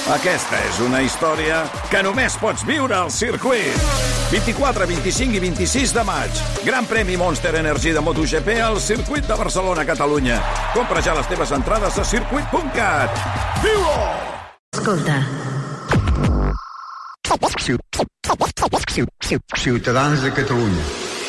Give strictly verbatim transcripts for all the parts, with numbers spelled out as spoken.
Aquesta és una història que només pots viure al circuit. vint-i-quatre, vint-i-cinc i vint-i-sis de maig. Gran premi Monster Energy de MotoGP al circuit de Barcelona, Catalunya. Compra ja les teves entrades a circuit punt cat. Viu-ho! Escolta. Ciutadans de Catalunya.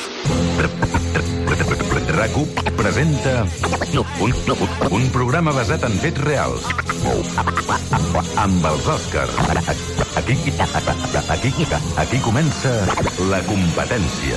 RAC1 presenta un, un programa basat en fets reals amb els Oscars. Aquí, aquí, aquí comença la competència.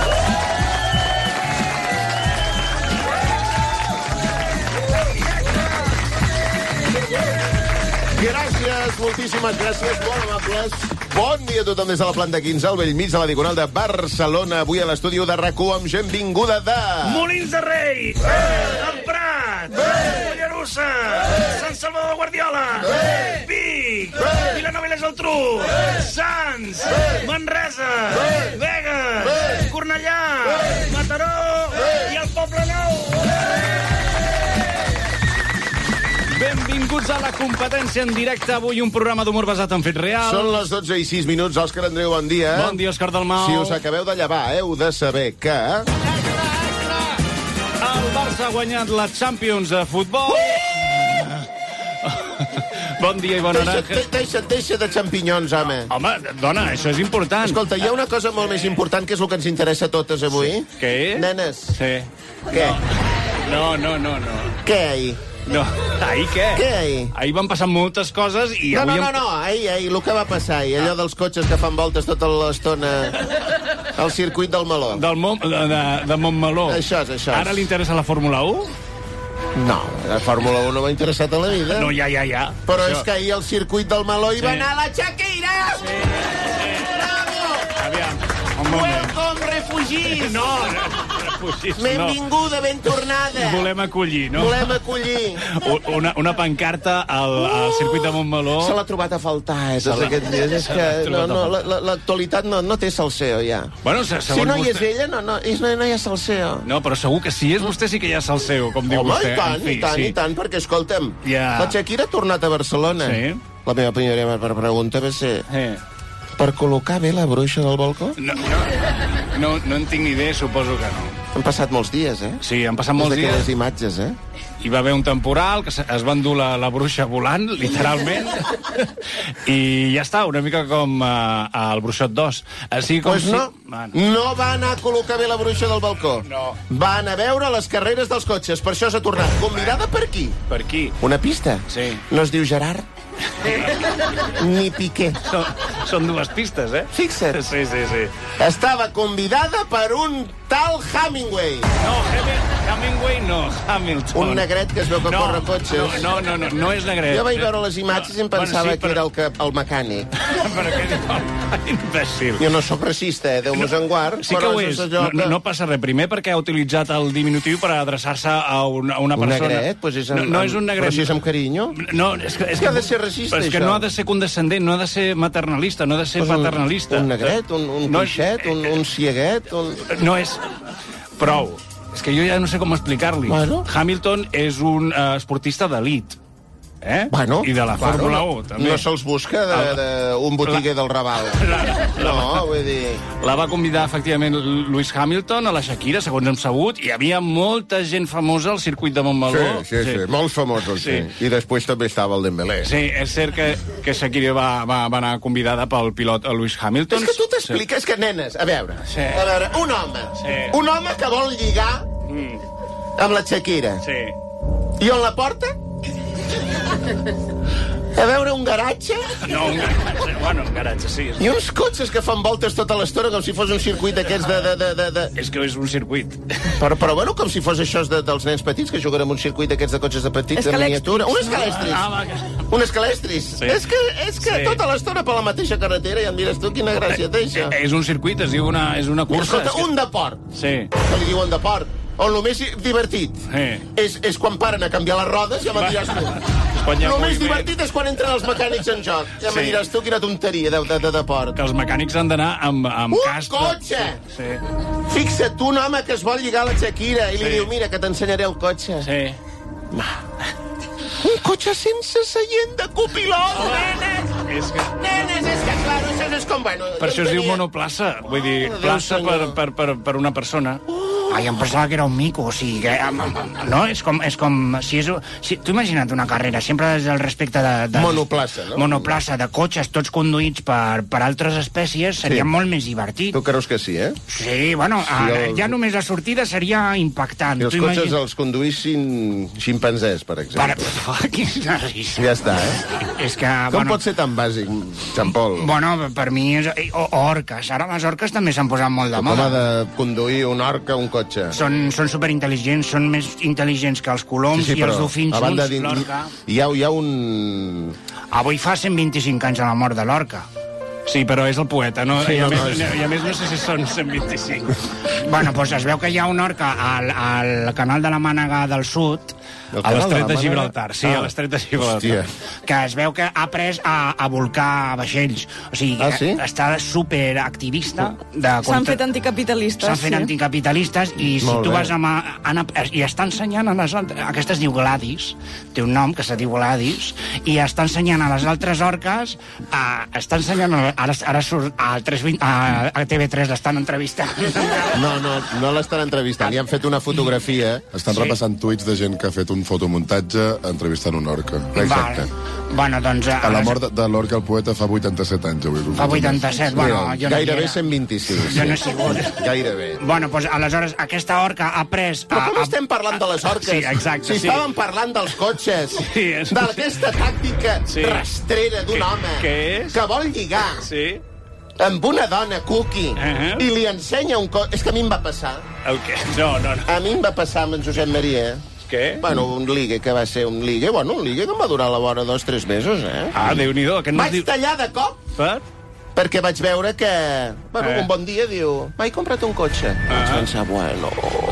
Gràcies, moltíssimes gràcies, molt amables. Bon dia a tothom des de la planta quinze, al vell mig de la Diagonal de Barcelona. Avui a l'estudi de RAC1 amb gent vinguda de... Molins de Rei! Eh! Emprat! Eh! Mollerussa! Eh! Sant Salvador de Guardiola! Eh! Vic! Eh! Vilanova i la Geltrú! Eh! Sants! Eh! Manresa! Eh! Begues! Eh! Cornellà! Eh! Mataró! Eh! I el Poble Nou! Benvinguts a la competència en directe. Avui un programa d'humor basat en fets reals. Són les dotze i sis minuts. Òscar Andreu, bon dia. Bon dia, Òscar Dalmau. Si us acabeu de llevar, heu de saber que... El Barça ha guanyat la Champions de futbol. Uh! Bon dia i bona hora. Deixa, deixa, deixa de xampinyons, home. Home, dona, això és important. Escolta, hi ha una cosa molt més important que és el que ens interessa a totes avui. Sí. Què? Nenes. Sí. Què? No, no, no, no. Què, ahir? No, ahir què? Què, ahir? Ahir van passar moltes coses i no, avui... No, no, no, ahir, ahir, el que va passar ahir, allò dels cotxes que fan voltes tota l'estona al circuit del Meló. Del Mont, de, de, de Montmeló. Això és, això és. Ara li interessa la Fórmula u? No, la Fórmula u no m'ha interessat a la vida. No, ja, ja, ja. Però això... és que ahir al circuit del Meló hi sí. va anar la Shakira! Sí, sí. Bravo! Aviam, un moment. Welcome, refugis! No, refugis, no. Benvinguda, ben tornada. Volem acollir, no? Volem acollir. Una, una pancarta al, al circuit de Montmeló. Se l'ha trobat a faltar, eh, tots aquests dies. És que no, no, l'actualitat no, no té salseo, ja. Bueno, se, si no hi és vostè... ella, no, no, no, no hi ha salseo. No, però segur que si és vostè sí que hi ha salseo, com diu Home, vostè. i tant, en fi, i tant, sí. i tant, perquè, escolta'm, ja. la Shakira ha tornat a Barcelona. Sí. La meva primera pregunta va ser... Sí. Per col·locar bé la bruixa del balcó? No, no, no, no en tinc ni idea, suposo que no. Han passat molts dies, eh? Sí, han passat molts dies. dies. Des imatges, eh? Hi va haver un temporal, que es va endur la, la bruixa volant, literalment, i ja està, una mica com uh, el Bruixot dos. Així com pues si... no, Man. no va anar a col·locar bé la bruixa del balcó. No. Va anar a veure les carreres dels cotxes, per això s'ha tornat. Convidada per qui? Per qui? Una pista? Sí. No es diu Gerard? Ni Piqué. Són, són dues pistes, eh? Fixa't. Sí, sí, sí. Estava convidada per un tal Hemingway. No, Hemingway no, Hamilton. Un negret que es veu que no, corre cotxes. No, no, no, no és negret. Jo vaig veure les imatges i em pensava bueno, sí, però... que era el, que, el mecànic. Però què diu? Imbècil. Jo no sóc racista, eh? Déu-nos en guard. Sí que ho és. és no, que... no passa res. Primer perquè ha utilitzat el diminutiu per adreçar-se a una, a una persona... Un negret? Pues és amb, no, no és un negret. Però si és amb carinyo? No, és que... És que ha de ser racista, però és que això. no ha de ser condescendent, no ha de ser maternalista, no ha de ser pues paternalista. Un, un negret, un, un no coixet, és... un, un cieguet... Un... No és... Prou. És que jo ja no sé com explicar-li. Bueno. Hamilton és un uh, esportista d'elit. Eh? Bueno, I de la claro, Fórmula no, u, també. No se'ls busca d'un de, de botiguer la, del Raval. La, la, no, vull dir... La va convidar, efectivament, Lewis Hamilton a la Shakira, segons hem sabut. Hi havia molta gent famosa al circuit de Montmeló. Sí, sí, sí, sí. Molt famosos, sí. sí. I després també estava el Dembélé. Sí, és cert que, que Shakira va, va, va anar convidada pel pilot Lewis Hamilton. És que tu t'expliques sí. que, nenes, a veure, sí. a veure, un home, sí. un home que vol lligar mm. amb la Shakira. Sí. I on la porta? A veure, un garatge? No, un garatge, bueno, un garatge, sí. I uns cotxes que fan voltes tota l'estona com si fos un circuit d'aquests de, de, de, de, de... És que és un circuit. Però, però bueno, com si fos això de, dels nens petits que juguen en un circuit d'aquests de cotxes de petits, de miniatura. Un escalestris. Ah, va. Un escalestris. Sí. És que, és que sí. tota l'estona per la mateixa carretera i em diràs tu quina gràcia té això. És un circuit, es diu una, és una cursa. Escolta, que... un deport. Sí. Que li diuen deport. On el més divertit sí. és, és quan paren a canviar les rodes, ja me'n diràs tu. El més divertit és quan entren els mecànics en joc. Ja sí. me'n diràs tu quina tonteria de, de, de deport. Que els mecànics han d'anar amb, amb un casc. Un cotxe! Sí. Fixa't, un home que es vol lligar a la Shakira i li sí. diu, mira, que t'ensenyaré el cotxe. Sí. Ma. Un cotxe sense seient de copilot, oh. nene! És que... Nenes, és que, clar, això és com, bueno... Per això es diu monoplaça. Vull dir, plaça per, per, per, per una persona. Ai, em pensava que era un mico, o sigui, que... No, és com... És com si és, si, tu imagina't una carrera, sempre des del respecte de... de monoplaça, no? Monoplaça, de cotxes, tots conduïts per, per altres espècies, seria Sí. molt més divertit. Tu creus que sí, eh? Sí, bueno, Sí, el... el- ja només la sortida seria impactant. I els Tu cotxes imagina- els conduïssin ximpanzés, per Per... exemple. Quina risa. Ja està, eh? És que, Com bueno... pot ser tan bàsic, Jean Paul? Bueno, per mi és... O, orques. Ara les orques també s'han posat molt de Com moda. ha de conduir un orca un cotxe? Són, són superintel·ligents, són més intel·ligents que els coloms i els dofins a banda junts, d'in- l'orca. Hi ha, hi ha un... Avui fa cent vint-i-cinc anys de la mort de l'orca. Sí, però és el poeta, no? Sí, I, a no, més, no, és- I a més no sé si són cent vint-i-cinc. Bueno, doncs es veu que hi ha una orca al, al canal de la Mànega del Sud, El A canal l'estret de la Mànega? Gibraltar, sí, a l'estret de Gibraltar. Hòstia. que es veu que ha après a, a volcar vaixells. O sigui, Ah, sí? està superactivista. De S'han contra- fet anticapitalistes. S'han fet sí. anticapitalistes i si Molt tu bé. vas amb... Anna, I està ensenyant a les altres... Aquesta es diu Gladys, té un nom que se diu Gladys, i està ensenyant a les altres orques... A, està ensenyant... A, ara, ara surt al tres vint, a, a T V tres l'estan entrevistant. No, no, no l'estan entrevistant. Li han fet una fotografia. Estan Sí. repassant tuits de gent que ha fet un fotomuntatge entrevistant un orca. Exacte. Vale. Bueno, doncs... A la mort de, de l'orca el poeta fa vuitanta-set anys, avui. Fa vuitanta-set, bueno, Mira, jo no hi gairebé era. cent vint-i-sis. Jo no he sigut. Gairebé. Bueno, doncs aleshores aquesta orca ha pres... Però com a, estem parlant de les orques? Sí, exacte, Si sí. estàvem parlant dels cotxes, Sí, és- d'aquesta tàctica Sí. rastrera d'un Què- home què és? que vol lligar Sí? amb una dona cookie Uh-huh. i li ensenya un cotxe... És que a mi em va passar. El què? No, no, no. A mi em va passar amb en Josep Maria. Què? Bueno, un ligue que va ser un ligue. Bueno, un ligue que em va durar a la vora dos, tres mesos, eh? Ah, Déu-n'hi-do, aquest no es Vaig diu... tallar de cop Per? perquè vaig veure que... Bueno, Eh. un bon dia diu... M'he comprat un cotxe. Ah. Vaig pensar, bueno...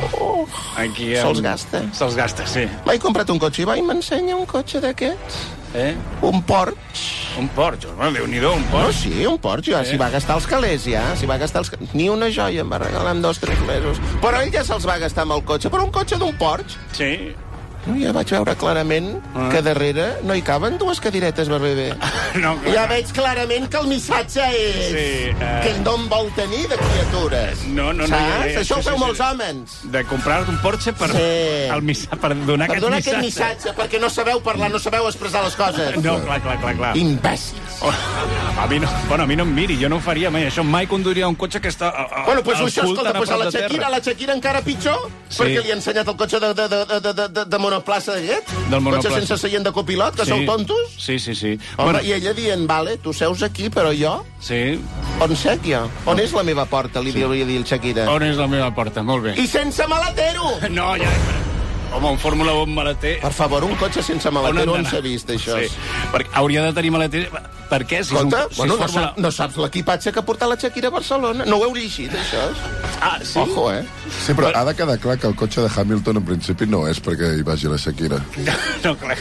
Aquí... Se'ls gasta. Se'ls gasta, sí. M'he comprat un cotxe i va i m'ensenya un cotxe d'aquests. Eh? Un Porsche. Un Porsche, home, Déu-n'hi-do, un No, Porsche. sí, un Porsche. Ja, s'hi va gastar els calés, ja. S'hi va gastar els... ca- Ni una joia em va regalar en dos, tres mesos. Però ell ja se'ls va gastar amb el cotxe. Però un cotxe d'un Porsche. Sí. No, ja vaig veure clarament Ah. que darrere no hi caben dues cadiretes per bebè. No, clar. Ja veig clarament que el missatge és Sí, eh. que no en vol tenir de criatures. No, no, no, Saps? ja, ja, Això sí, ho feu sí, molts sí. homes. De comprar un Porsche per, Sí. el missa, per donar, Per aquest, donar missatge. aquest missatge, perquè no sabeu parlar, no sabeu expressar les coses. No, clar, clar, clar, clar. Imbècils. Oh, a mi no, bueno, a mi no em miri, jo no ho faria mai. Això mai conduiria un cotxe que està... A, a, Bueno, doncs al això, cul escolta, tan pues a la prop de Shakira, terra. la Shakira encara pitjor, Sí. perquè li ha ensenyat el cotxe de, de, de, de, de, de, de monoplaça d'aquest. Del monoplaça. Cotxe sense seient de copilot, que Sí. sou tontos. Sí, sí, sí. Home, Bueno, i ella dient, vale, tu seus aquí, però jo, sí. on sec jo? On és la meva porta, li hauria dit el Shakira. On és la meva porta? Molt bé. I sense maletero! No, ja... Home, un Fórmula un maleter... Per favor, un cotxe sense On han maletero, on d'anar? s'ha vist, això? Sí, perquè hauria de tenir maleter... Per què? Si Escolta, és un, si bueno, és no, Fórmula... sap, no saps l'equipatge que ha portat la Shakira a Barcelona? No ho heu llegit, això? Ah, sí? Ojo, eh? Sí, però ha de quedar clar que el cotxe de Hamilton en principi no és perquè hi vagi la Shakira. No, clar.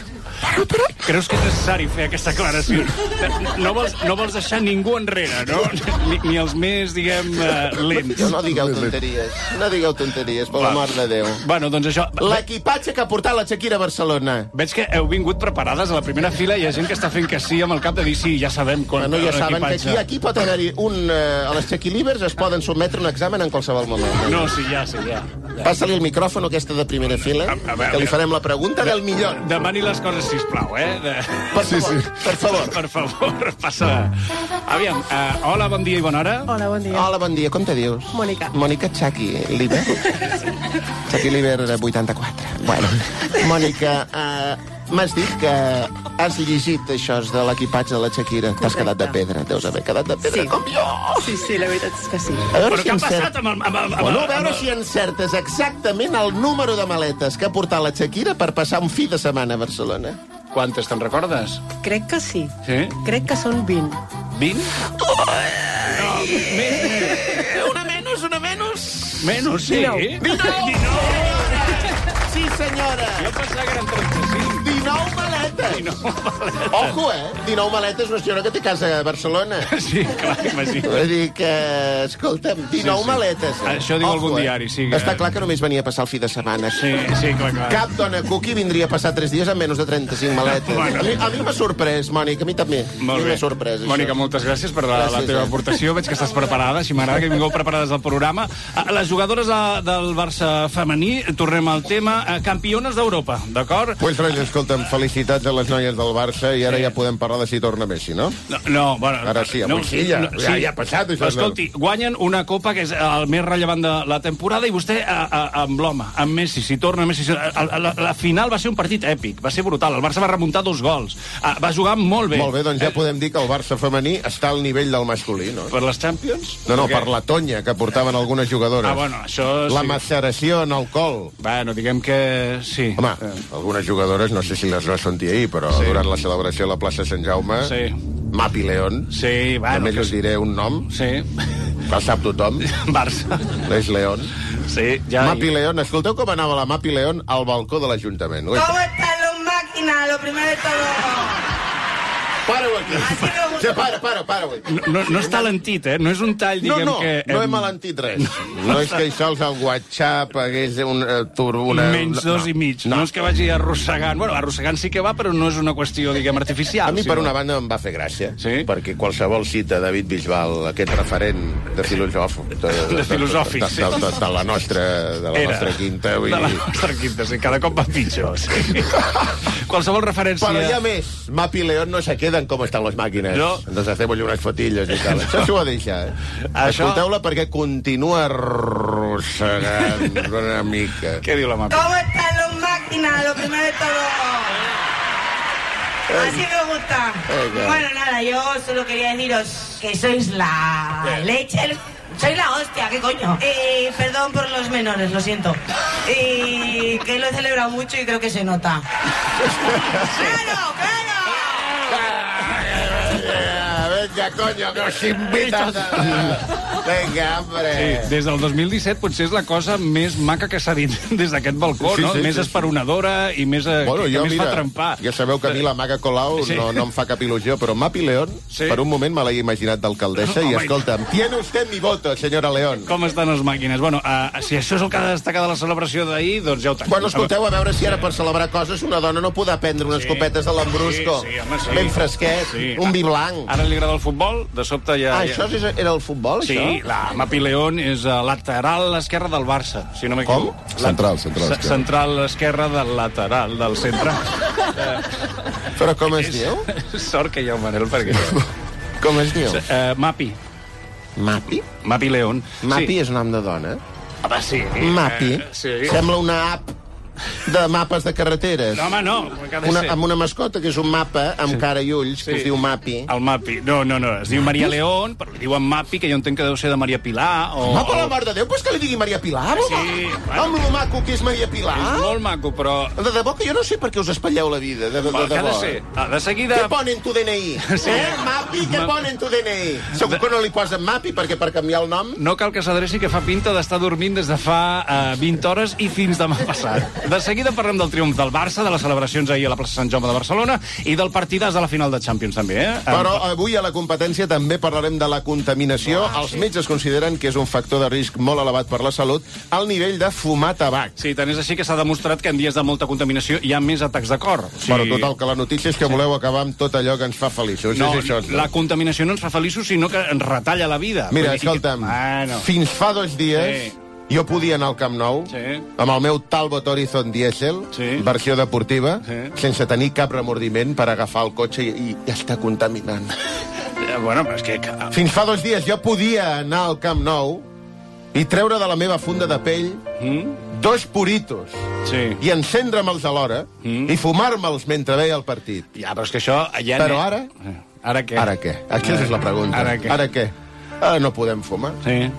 Creus que és necessari fer aquesta aclaració? No vols, no vols deixar ningú enrere, no? Ni, ni els més, diguem, uh, lents. Jo no digueu tonteries. No digueu tonteries, per l'amor de Déu. Bueno, doncs això... L'equipatge que ha portat la Shakira a Barcelona. Veig que heu vingut preparades a la primera fila. Hi ha gent que està fent que sí amb el cap de dir sí, ja sabem com Bueno, ja saben que l'equipatge. aquí, aquí pot haver-hi un... Eh, a les Shakilivers es poden sotmetre un examen en qualsevol moment. No, sí, ja, sí, ja. Passa-li el micròfon a aquesta de primera fila, A- a veure, que li farem la pregunta del millor. Demani les coses, sisplau, eh? De... Per favor, per favor. Per favor, passa. Aviam, uh, hola, bon dia i bona hora. Hola, bon dia. Hola, bon dia, com te dius? Mònica. Mònica Chaki Liber. Chaki Liber vuitanta-quatre. Bueno, Mònica, uh, m'has dit que has llegit això de l'equipatge de la Shakira. T'has quedat de pedra, deus haver quedat de pedra Sí. com jo. Sí, sí, la veritat és que sí. A veure Però si què ha encert- passat amb el... Amb, el- amb, Bueno, a el- veure amb, si encertes exactament el número de maletes que ha portat la Shakira per passar un fi de setmana a Barcelona. el... Quantes, te'n recordes? Crec que sí. Sí? Crec que són vint. vint? No, més, Una menys, una menys. menys, sí. dinou. dinou! Sí, senyora. Jo pensava que eren trenta-cinc. dinou maletes. maletes. dinou maletes. Ojo, eh? dinou maletes una senyora que té casa a Barcelona. Sí, clar, imagina't. Vull dir que, escolta'm, dinou Sí, sí. maletes. Eh? Això diu Ojo, algun eh? diari, sí. Que... Està clar que només venia a passar el fi de setmana. Sí, sí, clar, clar. Cap dona cookie vindria a passar tres dies amb menys de trenta-cinc maletes. Bueno. A mi, a mi m'ha sorprès, Mònica, a mi també. Molt a mi bé. m'ha sorprès, això. Mònica, moltes gràcies per la, Gràcies, la teva eh? aportació. Veig que estàs preparada, així m'agrada que vingueu preparades al programa. Ah, Les jugadores de, del Barça femení, tornem al tema, eh, campiones d'Europa, d'acord? Pues res, escolta'm, felicitats a les noies del Barça i ara Sí. ja podem parlar de si torna Messi, no? No, no, bueno... Ara sí, avui sí, ja. Ja- ja ha passat, això. Escolti, guanyen una copa que és el més rellevant de la temporada i vostè a, a, amb l'home, amb Messi, si torna Messi... si- a- a- La, la final va ser un partit èpic, va ser brutal. El Barça va remuntar dos gols. Ah, va jugar molt bé. Molt bé, doncs ja Eh, podem dir que el Barça femení està al nivell del masculí, no? Per les Champions? No, no, Perquè- per la tonya que portaven algunes jugadores. Ah, bueno, això La sí. maceració en alcohol. Bueno, diguem que sí. Home, Eh, algunes jugadores, no sé si les vas sentir ahir, però Sí. durant la celebració a la plaça Sant Jaume, Sí. Mapi León, Sí, bueno... només que us diré un nom, Sí. que el sap tothom, Barça. és León. Sí, ja... Mapi León, escolteu com anava la Mapi León al balcó de l'Ajuntament. Ui, ¿Cómo están los máquinas? Lo primero de todo. para-ho aquí. Sí, para, para, para-ho aquí. No, no és talentit, eh? No és un tall, No, diguem no, que... no he em, malentit res. No és que això al WhatsApp hagués un uh, tur... Una... Menys dos i mig. No. no és que vagi arrossegant. Bueno, arrossegant sí que va, però no és una qüestió, diguem, artificial. A mi, per sinó- una banda, em va fer gràcia, Sí? perquè qualsevol cita de David Bisbal, aquest referent de filosòfic, de, De filosòfic, de, sí. de, de, de la nostra, de la Era. nostra quinta, vull De la dir... nostra quinta, sí, cada cop va pitjor. Sí. Qualsevol referència... Però hi ha més. Mapi León no se queden com estan les màquines. No. Nos hacemos unas fotilles i tal. Això s'ho ha deixat. Això- Escolteu-la perquè continua arrossegant una mica. Què diu la Mapi? ¿Cómo están los máquinas? Lo primero de todo. Así me gusta. Venga. Bueno, nada, yo solo quería deciros que sois la leche. el- Soy la hostia, ¿qué coño? Eh, perdón por los menores, lo siento. Y que lo he celebrado mucho y creo que se nota. ¡Claro, claro! Venga, coño, que os invitan. Vinga, hombre. Sí, des del dos mil disset potser és la cosa més maca que s'ha dit des d'aquest balcó, Sí, no? sí, més sí, esperonadora i més, eh, Bueno, que, jo, que més mira, fa trempar. ja sabeu que a mi la Maga Colau Sí. no, no em fa cap il·lusió, però Mapi León, Sí. per un moment me l'he imaginat d'alcaldessa i, Home, escolta'm, tiene usted mi voto, senyora León. Com estan les màquines? Bueno, uh, si això és el que ha de destacar de la celebració d'ahir, doncs ja ho tenim. Bueno, escolteu, a veure si ara per celebrar coses una dona no podrà prendre unes Sí. copetes de l'Ambrusco, Sí, sí, home, sí. ben fresquet, Sí. un vi blanc. Ara li agrada el futbol, de sobte ja... Ah, ja... això és- era el futbol, Sí, això? la Mapi León és uh, lateral esquerra del Barça, si no m'equivoco. Com? Central, central Ce- esquerra. Central esquerra del lateral, del centre. Però com es diu? Sort que hi ha un Manel, perquè... Com es diu? Uh, Mapi. Mapi? Mapi León. Mapi Sí. és nom de dona? Home, sí. Mapi? Eh, sí. Sembla una app de mapes de carreteres. No, home, no. que ha de Una, ser. amb una mascota que és un mapa amb Sí. cara i ulls, que Sí. es diu Mapi. El Mapi. No, no, no. Es diu Maria León, però li diuen Mapi, que jo entenc que deu ser de Maria Pilar. O, Home, per la o... mort de Déu, pues que li digui Maria Pilar, Sí, home. bueno. Amb lo maco que és Maria Pilar. És molt maco, però... De debò que jo no sé per què us espatlleu la vida, de, de, de, Què ha de debò. ser? Ah, de seguida... Què pone en tu D N I? Sí. Eh, Mapi, què Ma- pone en tu D N I? Segur que no li posen Mapi, perquè per canviar el nom... No cal que s'adreci, que fa pinta d'estar dormint des de fa uh, vint hores i fins demà passat. De seguida parlem del triomf del Barça, de les celebracions ahir a la plaça Sant Jaume de Barcelona i del partidàs de la final de Champions, també, eh? Però avui a la competència també parlarem de la contaminació. Ah, Els metges consideren que és un factor de risc molt elevat per la salut al nivell de fumar tabac. Sí, tant és així que s'ha demostrat que en dies de molta contaminació hi ha més atacs de cor. O sigui... Però total, que la notícia és que voleu acabar amb tot allò que ens fa feliços. No, és això, no? la contaminació no ens fa feliços, sinó que ens retalla la vida. Mira, Vull dir que- escolta'm, Bueno. fins fa dos dies... Sí. Jo podia anar al Camp Nou Sí. amb el meu Talbot Horizon Diesel, Sí. versió deportiva, Sí. sense tenir cap remordiment per agafar el cotxe i, i ja està contaminant. Eh, Bueno, però és que... Fins fa dos dies jo podia anar al Camp Nou i treure de la meva funda de pell Mm? dos puritos Sí. i encendre'ls alhora Mm. i fumar-me'ls mentre veia el partit. Ja, però és que això... Ja Però ara? Ara què? Ara què? Aquesta és la pregunta. Ara què? Ara què? Ara no podem fumar. Sí.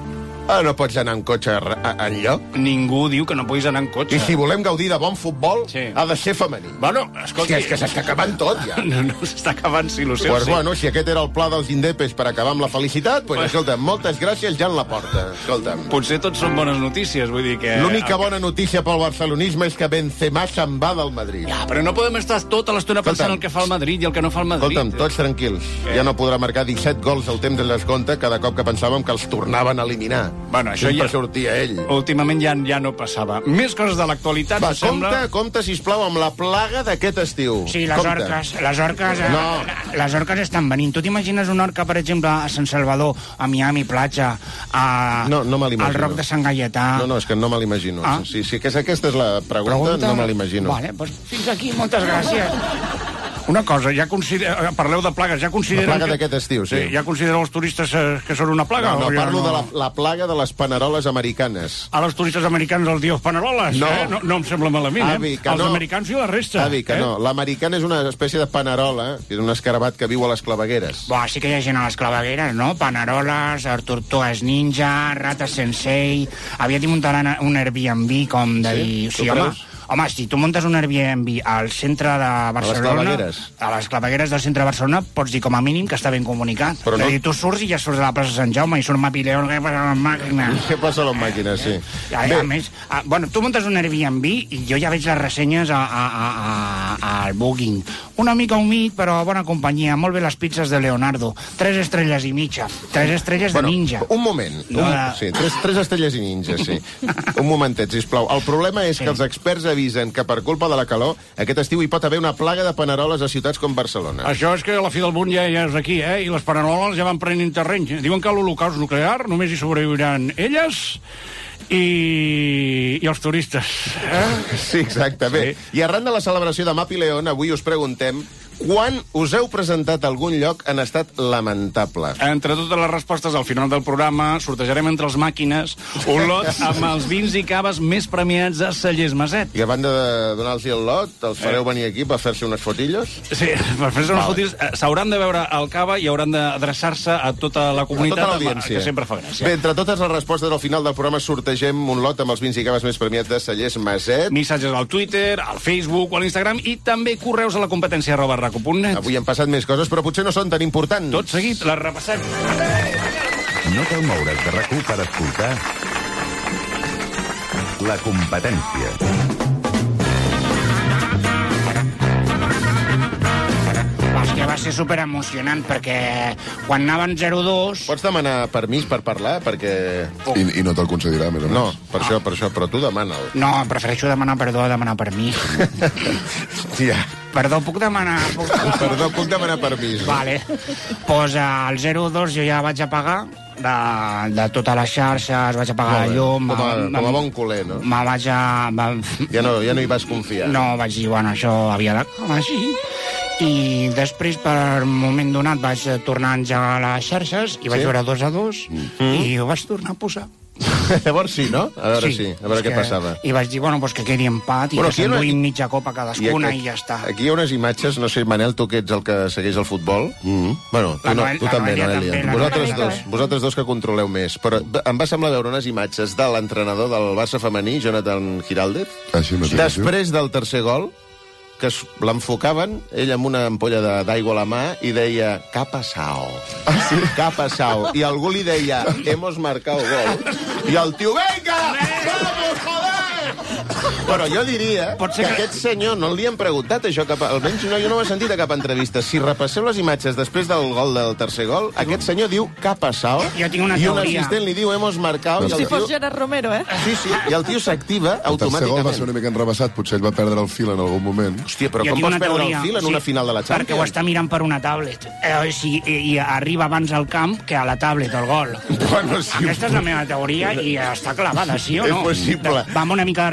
Ah, no pots anar en cotxe enlloc? Ningú diu que no puguis anar en cotxe. I si volem gaudir de bon futbol, sí. ha de ser femení. Bueno, escolta... Sí, és que s'està acabant tot, ja. No, no, s'està acabant, sí, il·lusió, pues, sí. Bueno, si aquest era el pla dels indepes per acabar amb la felicitat, pues, pues... escolta, moltes gràcies, Jan Laporta. Escolta'm. Potser tots són bones notícies, vull dir que... L'única bona notícia pel barcelonisme és que Benzema se'n va del Madrid. Ja, però no podem estar tota l'estona pensant el que fa el Madrid i el que no fa el Madrid. Escolta'm, tots tranquils. Eh? Ja no podrà marcar disset gols al temps de descompte cada cop que pensàvem que els tornaven a eliminar. Bueno, això ja... sortia ell. Últimament ja, ja no passava. Més coses de l'actualitat, Va, em sembla... compte, compte, sisplau, amb la plaga d'aquest estiu. Sí, les compte. orques. Les orques, eh, no. les orques estan venint. Tu t'imagines una orca, per exemple, a Sant Salvador, a Miami, platja, a... No, no me l'imagino. Al Roc de Sant Gaietà... No, no, és que no me l'imagino. Ah. Si, si que aquesta és la pregunta, pregunta? no me l'imagino. Vale, doncs fins aquí, moltes gràcies. Una cosa, ja considera... Parleu de plagues, ja consideren... La plaga que... d'aquest estiu, sí. sí. Ja considereu els turistes eh, que són una plaga? No, no, ja parlo no... de la, la plaga de les paneroles americanes. A els turistes americans els dius paneroles? No. Eh? No, no em sembla malament, Avi, eh? que Els no. americans i la resta. Avi, que eh? no. L'americana és una espècie de panerola, que és un escarabat que viu a les clavegueres. Buah, sí que hi ha gent a les clavegueres, no? Paneroles, tortugues ninja, rates sensei... Aviat hi muntaran un Airbnb com de dir... Sí? Sí, home, home, si tu muntes un Airbnb al centre de Barcelona... A les clavegueres. A les clavegueres del centre de Barcelona pots dir com a mínim que està ben comunicat. Però no... dir, tu surts i ja surts de la plaça Sant Jaume i surt Mapileón, què passa amb les màquines? Què passa amb les màquines, sí. Ja, ja, a més, a, bueno, tu muntes un Airbnb i jo ja veig les ressenyes a, a, a, a, al Booking. Una mica humit, però bona companyia. Molt bé les pizzas de Leonardo. Tres estrelles i mitja. Tres estrelles bueno, de ninja. Un moment. No, un, de... sí, tres, tres estrelles i ninja, sí. Un momentet, sisplau. El problema és sí. que els experts avisen que per culpa de la calor aquest estiu hi pot haver una plaga de paneroles a ciutats com Barcelona. Això és que la fi del món ja, ja és aquí, eh? I les paneroles ja van prenent terreny. Diuen que a l'holocaust nuclear només hi sobreviuran elles i, i els turistes. Eh? Sí, exacte. Bé, sí. I arran de la celebració de Mapileón, avui us preguntem quan us heu presentat a algun lloc en estat lamentable? Entre totes les respostes, al final del programa sortejarem entre els màquines un lot amb els vins i caves més premiats a Cellers Maset. I a banda de donar-los el lot, els fareu venir aquí per fer-se unes fotillos? Sí, per fer-se unes fotillos. S'hauran de veure el cava i hauran d'adreçar-se a tota la comunitat, a tota l'audiència, que sempre fa gràcia. Bé, entre totes les respostes al final del programa sortegem un lot amb els vins i caves més premiats de Cellers Maset. Missatges al Twitter, al Facebook o a l'Instagram i també correus a la competència arroba raco punt net. Avui han passat més coses, però potser no són tan importants. Tot seguit, les repassem. No cal moure's de RAC u per escoltar la competència. És que va ser superemocionant, perquè quan anaven zero dos... Pots demanar permís per parlar? Perquè... I, i no te'l concedirà, més o menys. No, per això, per això, però tu demana'l. No, prefereixo demanar perdó a demanar permís. Ja. Perdó, puc demanar... Puc... Perdó, puc demanar permís. Vale. Pues al zero dos jo ja vaig a pagar de, de totes les xarxes, vaig a pagar la llum... Com a, me, com a bon culer, no? Me vaig a... Me... Ja, no, ja no hi vas confiar. No, vaig dir, bueno, això havia de... Home, sí. I després, per un moment donat, vaig tornar a engegar les xarxes i vaig sí? veure dos a dos mm. i ho vaig tornar a posar. Llavors sí, no? A veure, sí, sí. A veure què que... passava. I vaig dir, bueno, pues que quedi empat i bueno, que s'enduïn una... mitja copa cadascuna i, i ja està. Aquí hi ha unes imatges, no sé, Manel, tu que ets el que segueix el futbol. Mm. Bueno, tu, no, Noel, tu també, Noelia, Noelia. També, vosaltres, dos, vosaltres dos que controleu més. Però em va semblar veure unes imatges de l'entrenador del Barça femení, Jonathan Giraldez, Així mateix, després del tercer gol, que l'enfocaven, ell amb una ampolla d'aigua a la mà, i deia, ¿qué ha pasado? Ah, sí? ¿Qué ha pasado? I algú li deia, hemos marcado gol. I el tio, venga, vamos, joder! Però jo diria que, que aquest senyor no li han preguntat això, cap a... almenys no, jo no ho he sentit a cap entrevista. Si repasseu les imatges després del gol del tercer gol, aquest senyor diu, ¿qué ha pasado? Jo tinc una I un teoria. assistent li diu, hemos marcado. Com i el si tio... fos Gerard Romero, eh? Sí, sí, i el tio s'activa automàticament. El tercer gol va ser una mica enrebaçat, potser ell va perdre el fil en algun moment. Hòstia, però jo com pots perdre teoria, el fil en sí, una final de la Champions? Perquè ho està mirant per una tablet. Eh, sí, i, I arriba abans al camp que a la tablet, el gol. Bueno, sí. Aquesta és la meva teoria i està clavada, sí o no? És possible. Va amb una mica de retard la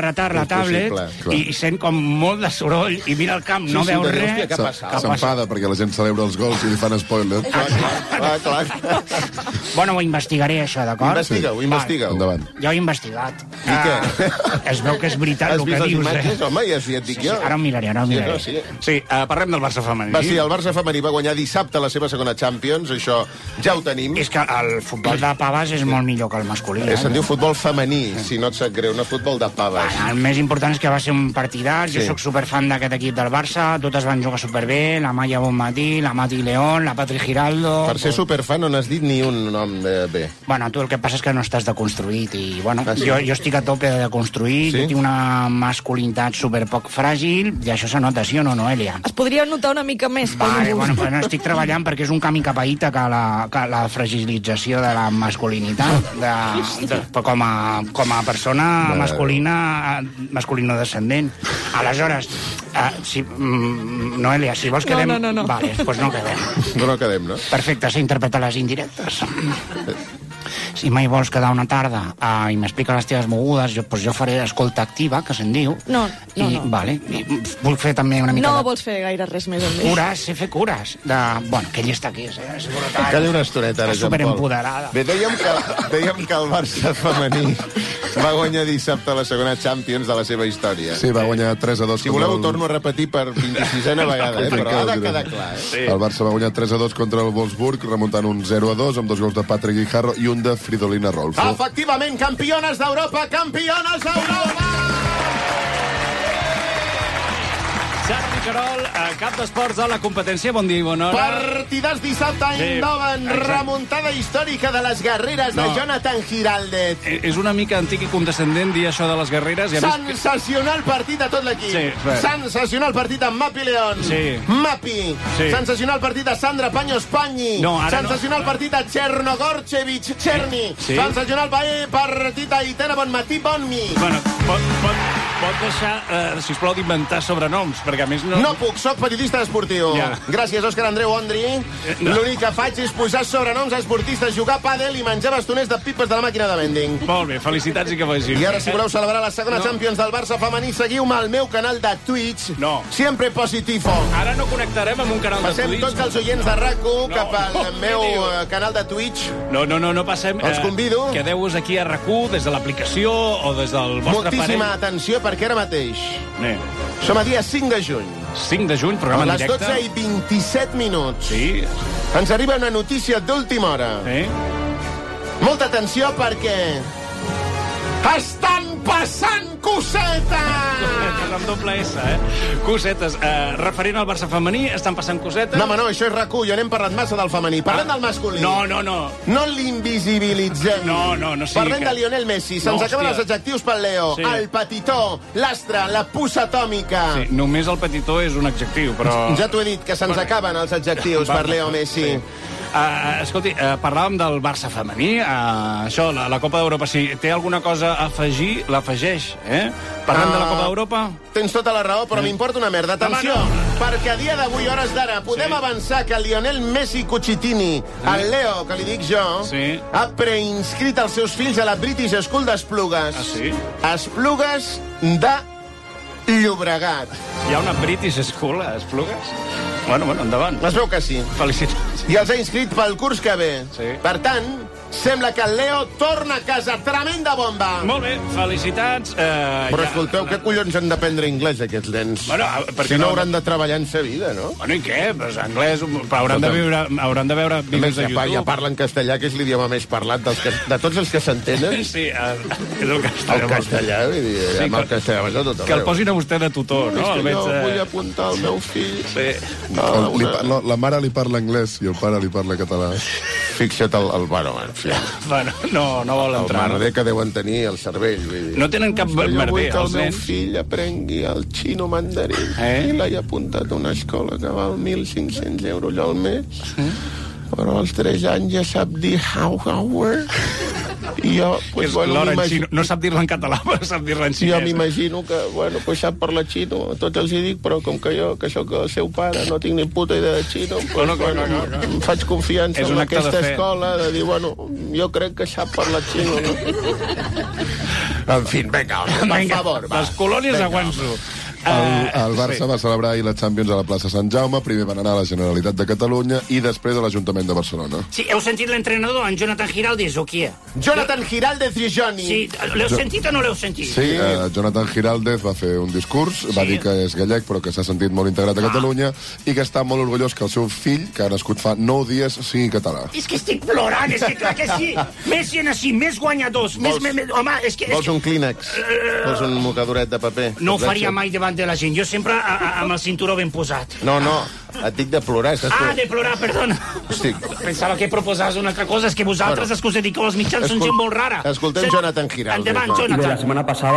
la tablet possible. i sent com molt de soroll i mira el camp, Sí, no sí, veu de dir, res. hòstia, què ha passat? S'enfada perquè la gent celebra els gols i li fan spoiler. Clar, clar. Bueno, ho investigaré, això, d'acord? Investiga-ho, investiga-ho. Endavant. Ja ho he investigat. I què? Ah, es veu que és veritat Has el vist que les dius. imatges, Eh? home? Ja, ja et dic Sí, jo. ara ho miraré, ara ho Sí, miraré. no, sí. Sí, uh, parlem del Barça femení. Va, sí, el Barça femení va guanyar dissabte la seva segona Champions, això ja ho tenim. És que el futbol de paves és molt millor que el masculí. Eh, Eh? Se'n diu futbol femení, si no et sap greu, no futbol de paves. Bueno, el més important és que va ser un partidàs. Sí. Jo sóc superfan d'aquest equip del Barça. Totes van jugar superbé. La Maya Bonmatí, la Mati León, la Patri Giraldo... Per ser superfan no n'has dit ni un nom eh, bé. Bueno, tu el que passa és que no estàs deconstruït i, bueno, Ah, sí? jo, jo estic a tope de deconstruir, Sí? jo tinc una masculinitat superpoc fràgil i això se nota, sí o no, Noelia? Es podria notar una mica més. pel Vale, meu bueno, gust. però no estic treballant perquè és un camí cap a Ítaca, la, que la fragilització de la masculinitat, de, de, però com a, com a persona Bueno. masculina, masculino descendent. Aleshores, eh, si, mm, Noelia, si vols No, quedem... no, no, no. Vale, doncs no quedem. No, no quedem, no? Perfecte, sé interpretar les indirectes. Si mai vols quedar una tarda uh, i m'explica les teves mogudes, jo, doncs jo faré escolta activa, que se'n diu. No, no, I, no. Vale, i vull fer també una mica No de vols fer gaire res més amb mi. cures, sé fer cures. De... Bueno, que ell està aquí, eh? Secretari. Calla una estoneta, ara, Està Jean Paul. superempoderada. Bé, dèiem que, dèiem que el Barça femení va guanyar dissabte la segona Champions de la seva història. Sí, va guanyar tres a dos. Si voleu, ho torno a repetir per vint-i-sisena vegada, eh? Però ha de quedar clar, eh? Sí. El Barça va guanyar tres a dos contra el Wolfsburg, remuntant un zero a dos amb dos gols de Patrick Guijarro i un de Fridolina Rolfo. Efectivament, campiones d'Europa, campiones d'Europa! Jordi Carol, cap d'esports de la competència. Bon dia i bona hora. Partidàs dissabte a Sí, Eindhoven, exacte. remuntada històrica de les guerreres No. de Jonathan Giraldez. Eh, És una mica antic i condescendent dir això de les guerreres. I a més... Sensacional partit a tot l'equip. Sí, bé. Sensacional partit amb Mapi León. Sí. Mapi. Sí. Sensacional partit de Sandra Paños Pagni. No, ara no. Sensacional partit de Chernogorchevich Cherny. Sí. Sensacional partit d'Aitana Bonmatí Bonmi. Bueno, pot, pot, pot deixar, eh, sisplau, d'inventar sobrenoms, perquè a més no... No puc, sóc periodista esportiu. Ja. Gràcies, Òscar Andreu Ondri. no. L'únic que faig és posar sobrenoms a esportistes, jugar a pàdel i menjar bastoners de pipes de la màquina de vending. Molt bé, felicitats i que vagi. I ara, si voleu celebrar la segona No. Champions del Barça femení, seguiu-me al meu canal de Twitch. No. Siempre positivo. Ara no connectarem amb un canal de Passem Twitch. tots els oients de RAC1 No, cap al no, meu què diu? eh, canal de Twitch. No, no, no, no passem. Els convido. Quedeu-vos aquí a RAC u, des de l'aplicació o des del vostre Moltíssima aparell. atenció, perquè ara mateix Bé, som a dia cinc de juny. cinc de juny, programa A en les directe. dotze i vint-i-set minuts. Sí. Ens arriba una notícia d'última hora. Eh? Molta atenció perquè... Estan passant cosetes! Cosetes amb doble S, eh? Cosetes. Eh, referent al Barça femení, estan passant cosetes? No, home, no, això és RAC1, ja n'hem parlat massa del femení. Parlem del masculí. No, no, no. No l'invisibilitzem. No, no, no sigui Parlem que- de Lionel Messi. Se'ns No, acaben hòstia. els adjectius pel Leo. Sí. El petitó, l'astre, la puça atòmica. Sí, només el petitó és un adjectiu, però... Ja t'ho he dit, que se'ns acaben els adjectius per Leo Messi. Sí. Uh, escolti, uh, parlàvem del Barça femení, uh, això, la, la Copa d'Europa, si té alguna cosa a afegir, l'afegeix, eh? Parlem de la Copa d'Europa? Tens tota la raó, però m'importa una merda. Atenció, Home, perquè a dia d'avui, hores d'ara, podem Sí. avançar que el Lionel Messi Cucitini, el Leo, que li dic jo, Sí. ha preinscrit els seus fills a la British School d'Esplugues. Ah, sí? Esplugues de Llobregat. Hi ha una British School a Esplugues? Bueno, bueno, endavant. Es veu que sí. Felicitats. I els ha inscrit pel curs que ve. Sí. Per tant, sembla que el Leo torna a casa. Tremenda bomba! Molt bé, felicitats. Eh, Però ja- escolteu, què collons han d'aprendre anglès, aquests nens? Bueno, perquè si no, no- hauran de treballar en sa vida, no? Bueno, i què? Pues anglès, però hauran de veure, hauran de veure A vídeos més, de ja, pa- YouTube. ja parlen castellà, que és l'idioma més parlat dels que, de tots els que s'entenen. Sí, eh, és el castellà. El castellà, vull dir, Sí, amb el que- castellà vas a tot Que el arreu. posin a vostè de tutor, no? És que El veig, jo eh, vull apuntar el meu fill. Bé. No, El, li, una... pa- no, la mare li parla anglès i el pare li parla català. Fixa't el, el bueno, en fi. Bueno, no, no vol El entrar. merder que deuen tenir al cervell. Vull dir. No tenen cap És que jo vull merder, que el els meu nens. fill aprengui el xino mandarí. Eh? I l'he apuntat a una escola que val mil cinc-cents euros al mes. Però als tres anys ja sap dir how, how, where. I jo, pues, És bueno, l'hora en m'imagino... xino. No sap dir-la en català, però sap dir-la en xinès. Jo m'imagino que, bueno, pues sap parlar xino, a tots els hi dic, però com que jo, que sóc el seu pare, no tinc ni puta idea de xino, pues, no, no, bueno, no, no, no. em faig confiança És un en acte de aquesta fe. escola, de dir, bueno, jo crec que sap parlar xino, no? En fi, vinga, per Vinga, favor, va. les colònies Vinga. a Guangzhou. El, el Barça sí. va celebrar ahir la Champions a la plaça Sant Jaume, primer van anar a la Generalitat de Catalunya i després a l'Ajuntament de Barcelona. Sí, heu sentit l'entrenador, en Jonathan Giraldez, o qui? Jonathan Giraldez i Johnny. Sí, l'heu sentit o no l'heu sentit? Sí, eh, Jonathan Giraldez va fer un discurs, sí. va dir que és gallec però que s'ha sentit molt integrat a Catalunya i que està molt orgullós que el seu fill, que ha nascut fa nou dies, sigui català. És que estic plorant, és que clar que sí. Més gent així, més guanyadors, més... Vols- més, més home, és que... És Vols que... un clínex? Vols un mocadoret de paper? No ho faria mai davant de la gent, jo sempre a, a, amb el cinturó ben posat. No, no, et dic de plorar. Estàs Ah, plorant. de plorar, perdona. Estic. Pensava que proposaves una altra cosa, és que vosaltres, Bueno. els que us dediqueu als mitjans, són Escol- gent molt rara. escoltem Sen- Jonathan Giraldez, Endavant, va. I bé, la Jonathan. setmana passada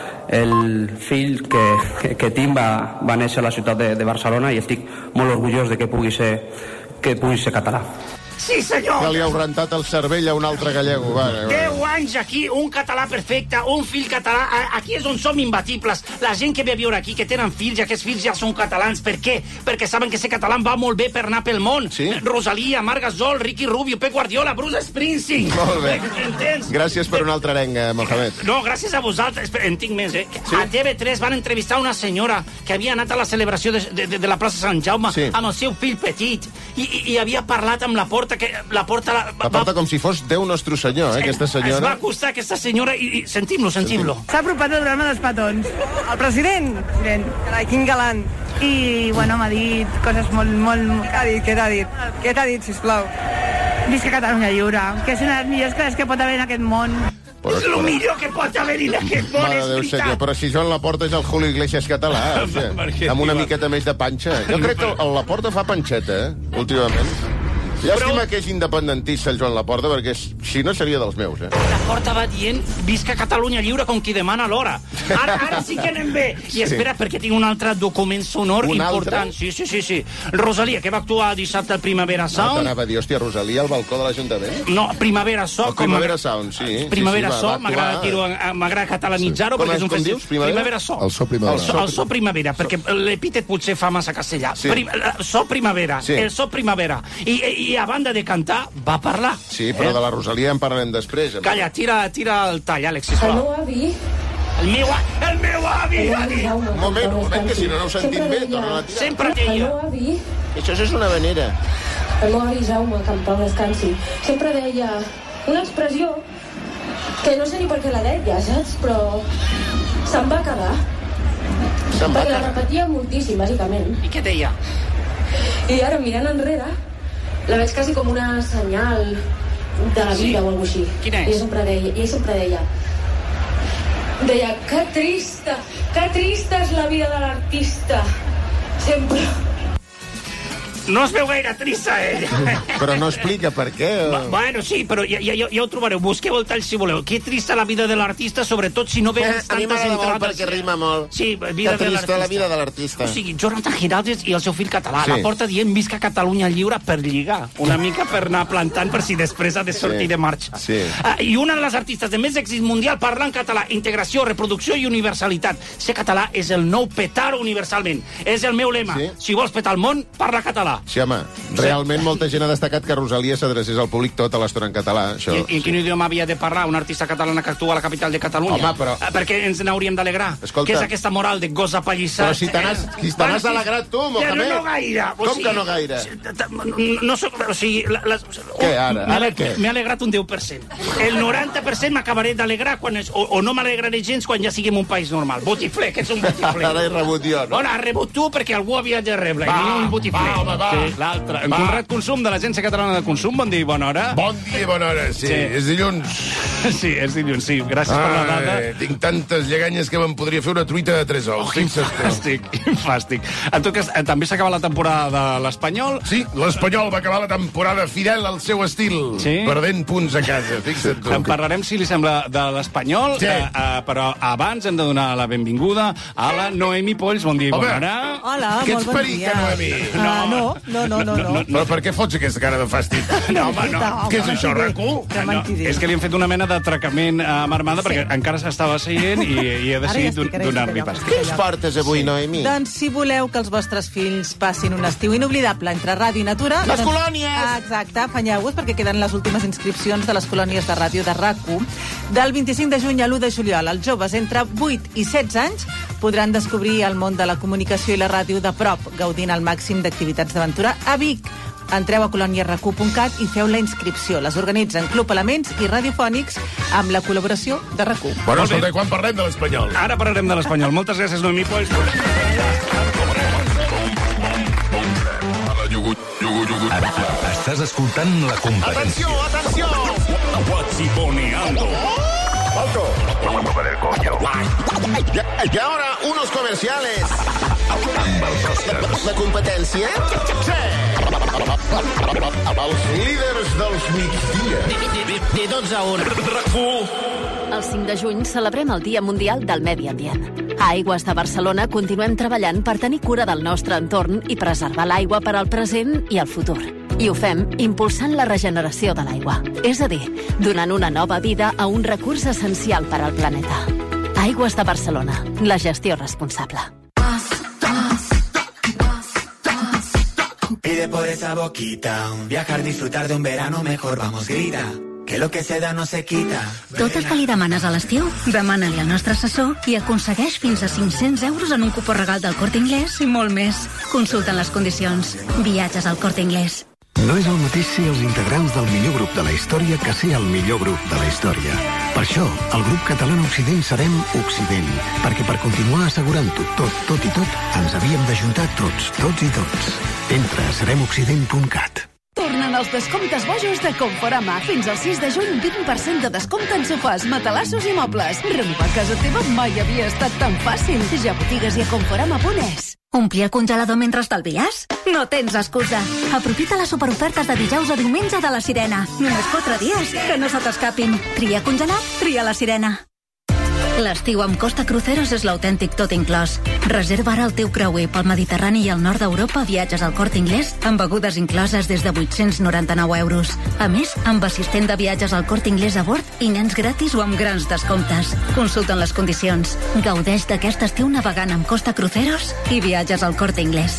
el fill que, que, que tinc va, va néixer a la ciutat de, de Barcelona i estic molt orgullós de que pugui ser, que pugui ser català. Sí, senyor. Que li heu rentat el cervell a un altre gallego. Va, va. Deu anys aquí, un català perfecte, un fill català. A- Aquí és on som imbatibles. La gent que ve a viure aquí, que tenen fills, i aquests fills ja són catalans. Per què? Perquè saben que ser català va molt bé per anar pel món. Sí? Rosalía, Marc Gasol, Ricky Rubio, Pep Guardiola, Bruce Springsteen. Molt bé. Entens? Gràcies per una altra arenga, Mohamed. No, gràcies a vosaltres. Espera, en tinc més, eh? Sí? A T V tres van entrevistar una senyora que havia anat a la celebració de, de, de la plaça Sant Jaume Sí. amb el seu fill petit i, i, i havia parlat amb la porta, que la porta... La, La porta com si fos Déu nostre senyor, eh, aquesta Es va senyora. acostar aquesta senyora i, i sentim-lo, sentim-lo. S'ha apropat el drama dels petons. El president, ben, carai, quin galant. I, bueno, m'ha dit coses molt, molt... Què ha dit, què t'ha dit? Què t'ha dit, sisplau? Visca Catalunya Lliure, que és una de les millors coses que pot haver en aquest món. Però, És el millor que pot haver-hi en aquest món, Mare és de Déu senyor, veritat. però si Joan Laporta és el Julio Iglesias català, o sigui, Per què, amb una tio? miqueta més de panxa. Jo crec que el Laporta fa panxeta, eh, últimament. Llàstima que és independentista el Joan Laporta, perquè si no seria dels meus, eh? La porta va dient visca Catalunya Lliure com qui demana l'hora. Ara, ara sí que anem bé. I espera, perquè tinc un altre document sonor Un important. altre? Sí, sí, sí, sí. Rosalia, que va actuar dissabte al Primavera No, Sound. t'anava a dir, hòstia, Rosalia al balcó de l'Ajuntament? No, Primavera So. El Primavera Sound, sí. Primavera sí, sí, So, va, va m'agrada actuar. dir-ho, eh, m'agrada catalanitzar-ho, Sí. perquè Com és un com festival. dius, Primavera? Primavera So. El So Primavera. El so, el so Primavera, perquè l'epítet potser fa massa castellà. Sí. Prim, eh, so Primavera, Sí. el So Primavera. I, i, I a banda de cantar, va parlar. Sí, però de la Rosalia en parlarem després. eh? Calla, tira, tira el tall, Àlex, sisplau. El meu avi... El meu, a- el meu avi, El meu ha avi dit. Jaume, Un moment, un moment, que si no no ho sentim Sempre bé, deia- torna a tirar. Sempre El deia. meu avi, Això és una venera. el meu avi Jaume, que en pau descansi, sempre deia una expressió que no sé ni per què la deia, saps? Però se'n va quedar. Se'n va Perquè la quedar. repetia moltíssim, bàsicament. I què deia? I ara, mirant enrere, la veig quasi com una senyal de la vida Sí? o alguna cosa així. Quina és? I ell sempre deia, i ell sempre deia, deia, que trista, que trista és la vida de l'artista. Sempre. No es veu gaire trista, ell. Però no explica per què. Va, O... bueno, sí, però ja, ja, ja ho trobareu. Busqueu el tall si voleu. Que trista la vida de l'artista, sobretot si no Eh, veus a mi tantes m'agrada molt entrades. perquè rima molt. Sí, vida Que de trista l'artista. la vida de l'artista. O sigui, Jonathan Giraldez i el seu fill català. Sí. La porta dient visca Catalunya Lliure per lligar. Una mica per anar plantant per si després ha de sortir Sí. de marxa. Sí. Ah, I una de les artistes de més èxit mundial parla en català. Integració, reproducció i universalitat. Ser català és el nou petar universalment. És el meu lema. Sí. Si vols petar el món, parla català. Sí, home, realment molta gent ha destacat que Rosalia s'adrecés al públic tota l'estona en català. Això, I, I en quin idioma havia de parlar una artista catalana que actua a la capital de Catalunya? Home, però- Ah, perquè ens n'hauríem d'alegrar. Escolta. Què és aquesta moral de gos apallissat? Però si te n'has- si te n'has alegrat tu, Mohamed. Però no gaire. Com que no gaire? No, no soc... O sigui... La, la, Què, ara? M'he Ara ale- què? M'he alegrat un deu per cent. El noranta per cent m'acabaré d'alegrar quan és, o, o no m'alegraré gens quan ja siguem un país normal. Botifler, que és un botifler. Ara he rebut jo, no? Bueno, has rebut tu perquè algú havia de rebre. Va, i ni un botifler. va, home, va. Sí, l'altre. En Va. Conrad Consum, de l'Agència Catalana de Consum. Bon dia i bona hora. Bon dia i bona hora, sí. Sí. És dilluns. Sí, és dilluns, sí. Gràcies per la dada. Ai, tinc tantes lleganyes que me'n podria fer una truita de tres ous. Oh, quin fàstic, quin fàstic. En tot cas, eh, també s'acaba la temporada de l'Espanyol. Sí, l'Espanyol va acabar la temporada fidel al seu estil, Sí. perdent punts a casa. Fixa't tu. En parlarem, si li sembla, de l'Espanyol, Sí. eh, eh, però abans hem de donar la benvinguda a la Noemi Polls. Bon dia i bona Home. hora. Hola, Que molt ets bon perica, dia. Noemi? Ah, no, no, no, no, no. Però per què fots aquesta cara de fàstic? No, home, no. Què és això, RAC1? No, és que li han fet una mena d'atracament a ma armada perquè encara s'estava seient i, i he decidit don- donar-li pasta. Què ens portes avui, Noemi? Doncs si voleu que els vostres fills passin un estiu inoblidable entre ràdio i natura... Les doncs, colònies! Ah, exacte, afanyeu-vos perquè queden les últimes inscripcions de les colònies de ràdio de RAC u. Del vint-i-cinc de juny a l'u de juliol, els joves entre vuit i setze anys podran descobrir el món de la comunicació i la ràdio de prop, gaudint al màxim d'activitats d'aventura a Vic. Entreu a colònia r q punt cat i feu la inscripció. Les organitzen Club Elements i Radiofònics amb la col·laboració de RAC u. Bueno, escolta, quan parlem de l'Espanyol? Ara parlarem de l'Espanyol. Moltes gràcies, Noemi Polls. Estàs escoltant la competència. Atenció, atenció! Guachiponeando. Alto. Y ahora, unos comerciales. La competència? Sí! Els líders dels migdia. De dotze a una. El cinc de juny celebrem el Dia Mundial del Medi Ambient. A Aigües de Barcelona continuem treballant per tenir cura del nostre entorn i preservar l'aigua per al present i el futur. I ho fem impulsant la regeneració de l'aigua. És a dir, donant una nova vida a un recurs essencial per al planeta. Aigües de Barcelona, la gestió responsable. Pide por esa boquita, viajar, disfrutar de un verano mejor, vamos, grita, que lo que se da no se quita. Tot el que li demanes a l'estiu, demana-li al nostre assessor i aconsegueix fins a cinc-cents euros en un cupó regal del Corte Inglés i molt més. Consulten les condicions. Viatges al Corte Inglés. No és el mateix ser els integrants del millor grup de la història que ser el millor grup de la història. Per això, el grup català Occident serem Occident, perquè per continuar assegurant-ho tot, tot i tot, ens havíem d'ajuntar tots, tots i tots. Entra a serem occident punt cat. Tornen els descomptes bojos de Conforama. Fins al sis de juny, vint per cent de descompte en sofàs, matalassos i mobles. Renovar casa teva mai havia estat tan fàcil. Ja botigues i a conforama punt es. Omplir el congelador mentre estalvies? No tens excusa. Aprofita les superofertes de dijous a diumenge de la Sirena. Només quatre dies, que no se t'escapin. Tria congelat, tria la Sirena. L'estiu amb Costa Cruceros és l'autèntic tot inclòs. Reserva ara el teu creuer pel Mediterrani i el nord d'Europa, viatges al Corte Inglés, amb begudes incloses des de vuit-cents noranta-nou euros. A més, amb assistent de viatges al Corte Inglés a bord i nens gratis o amb grans descomptes. Consulten les condicions. Gaudeix d'aquest estiu navegant amb Costa Cruceros i viatges al Corte Inglés.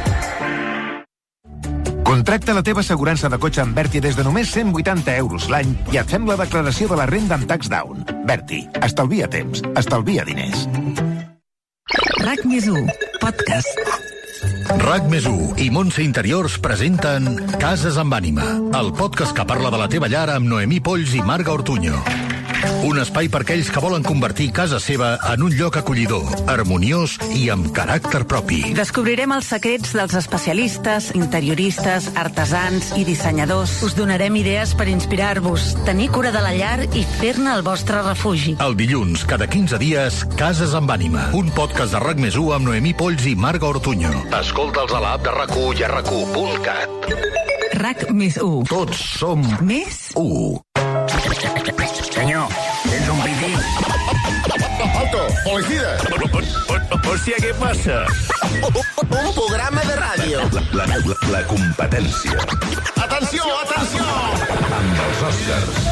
Contracta la teva assegurança de cotxe amb Berti des de només cent vuitanta euros l'any i et fem la declaració de la renda amb tax down. Berti, estalvia temps, estalvia diners. RAC més u, podcast. RAC més u i Montse Interiors presenten Cases amb ànima, el podcast que parla de la teva llar amb Noemí Polls i Marga Ortuño. Un espai per aquells que volen convertir casa seva en un lloc acollidor, harmoniós i amb caràcter propi. Descobrirem els secrets dels especialistes, interioristes, artesans i dissenyadors. Us donarem idees per inspirar-vos, tenir cura de la llar i fer-ne el vostre refugi. El dilluns, cada quinze dies, Cases amb ànima, un podcast de RAC més u amb Noemí Polls i Marga Ortuño. Escolta'ls a l'app de RAC u i a rac u punt cat. RAC més u. Tots som més u. Senyor, tens un piti? Alto, policía. Hòstia, què passa? Un programa de ràdio. La, la, la, la competència. Atenció, atenció! Amb els Oscars.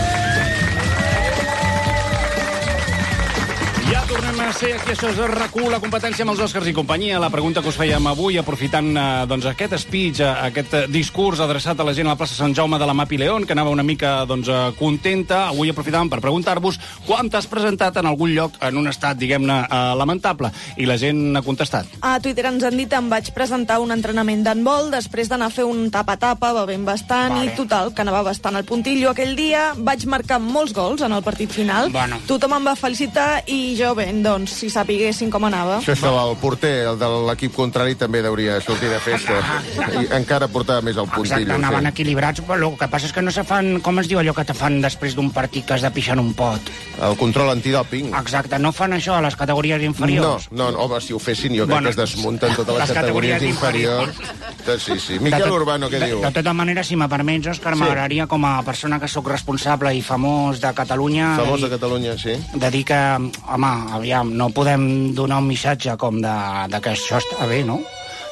Ja tornem a ser aquí, això és RAC u, la competència amb els Oscars i companyia. La pregunta que us fèiem avui, aprofitant eh, doncs, aquest speech, eh, aquest eh, discurs adreçat a la gent a la plaça Sant Jaume de la Mapi León, que anava una mica doncs, eh, contenta, avui aprofitàvem per preguntar-vos quan t'has presentat en algun lloc en un estat, diguem-ne, eh, lamentable. I la gent ha contestat. A Twitter ens han dit em vaig presentar un entrenament d'handbol després d'anar a fer un tapa-tapa, bevent bastant, vale. I total, que anava bastant al puntillo aquell dia. Vaig marcar molts gols en el partit final. Bueno. Tothom em va felicitar i jo, bé, doncs, si sapiguessin com anava. Això estava el porter, el de l'equip contrari, també hauria de sortir de festa. I encara portava més el puntillo. Exacte, anaven sí. equilibrats, però el que passa és que no se fan, com es diu allò que te fan després d'un partit que has de pixar en un pot? El control antidòping. Exacte, no fan això a les categories inferiors. No, no, home, si ho fessin jo crec Bueno, que es desmunten totes les, les categories, categories inferiors. inferiors. Sí, sí. Miquel tot, Urbano, què de, diu? De tota manera, si me permets, Òscar, sí. M'agradaria, com a persona que sóc responsable i famós de Catalunya... Famós de Catalunya, sí. De dir que, home, aviam, no podem donar un missatge com de, de que això està bé, no?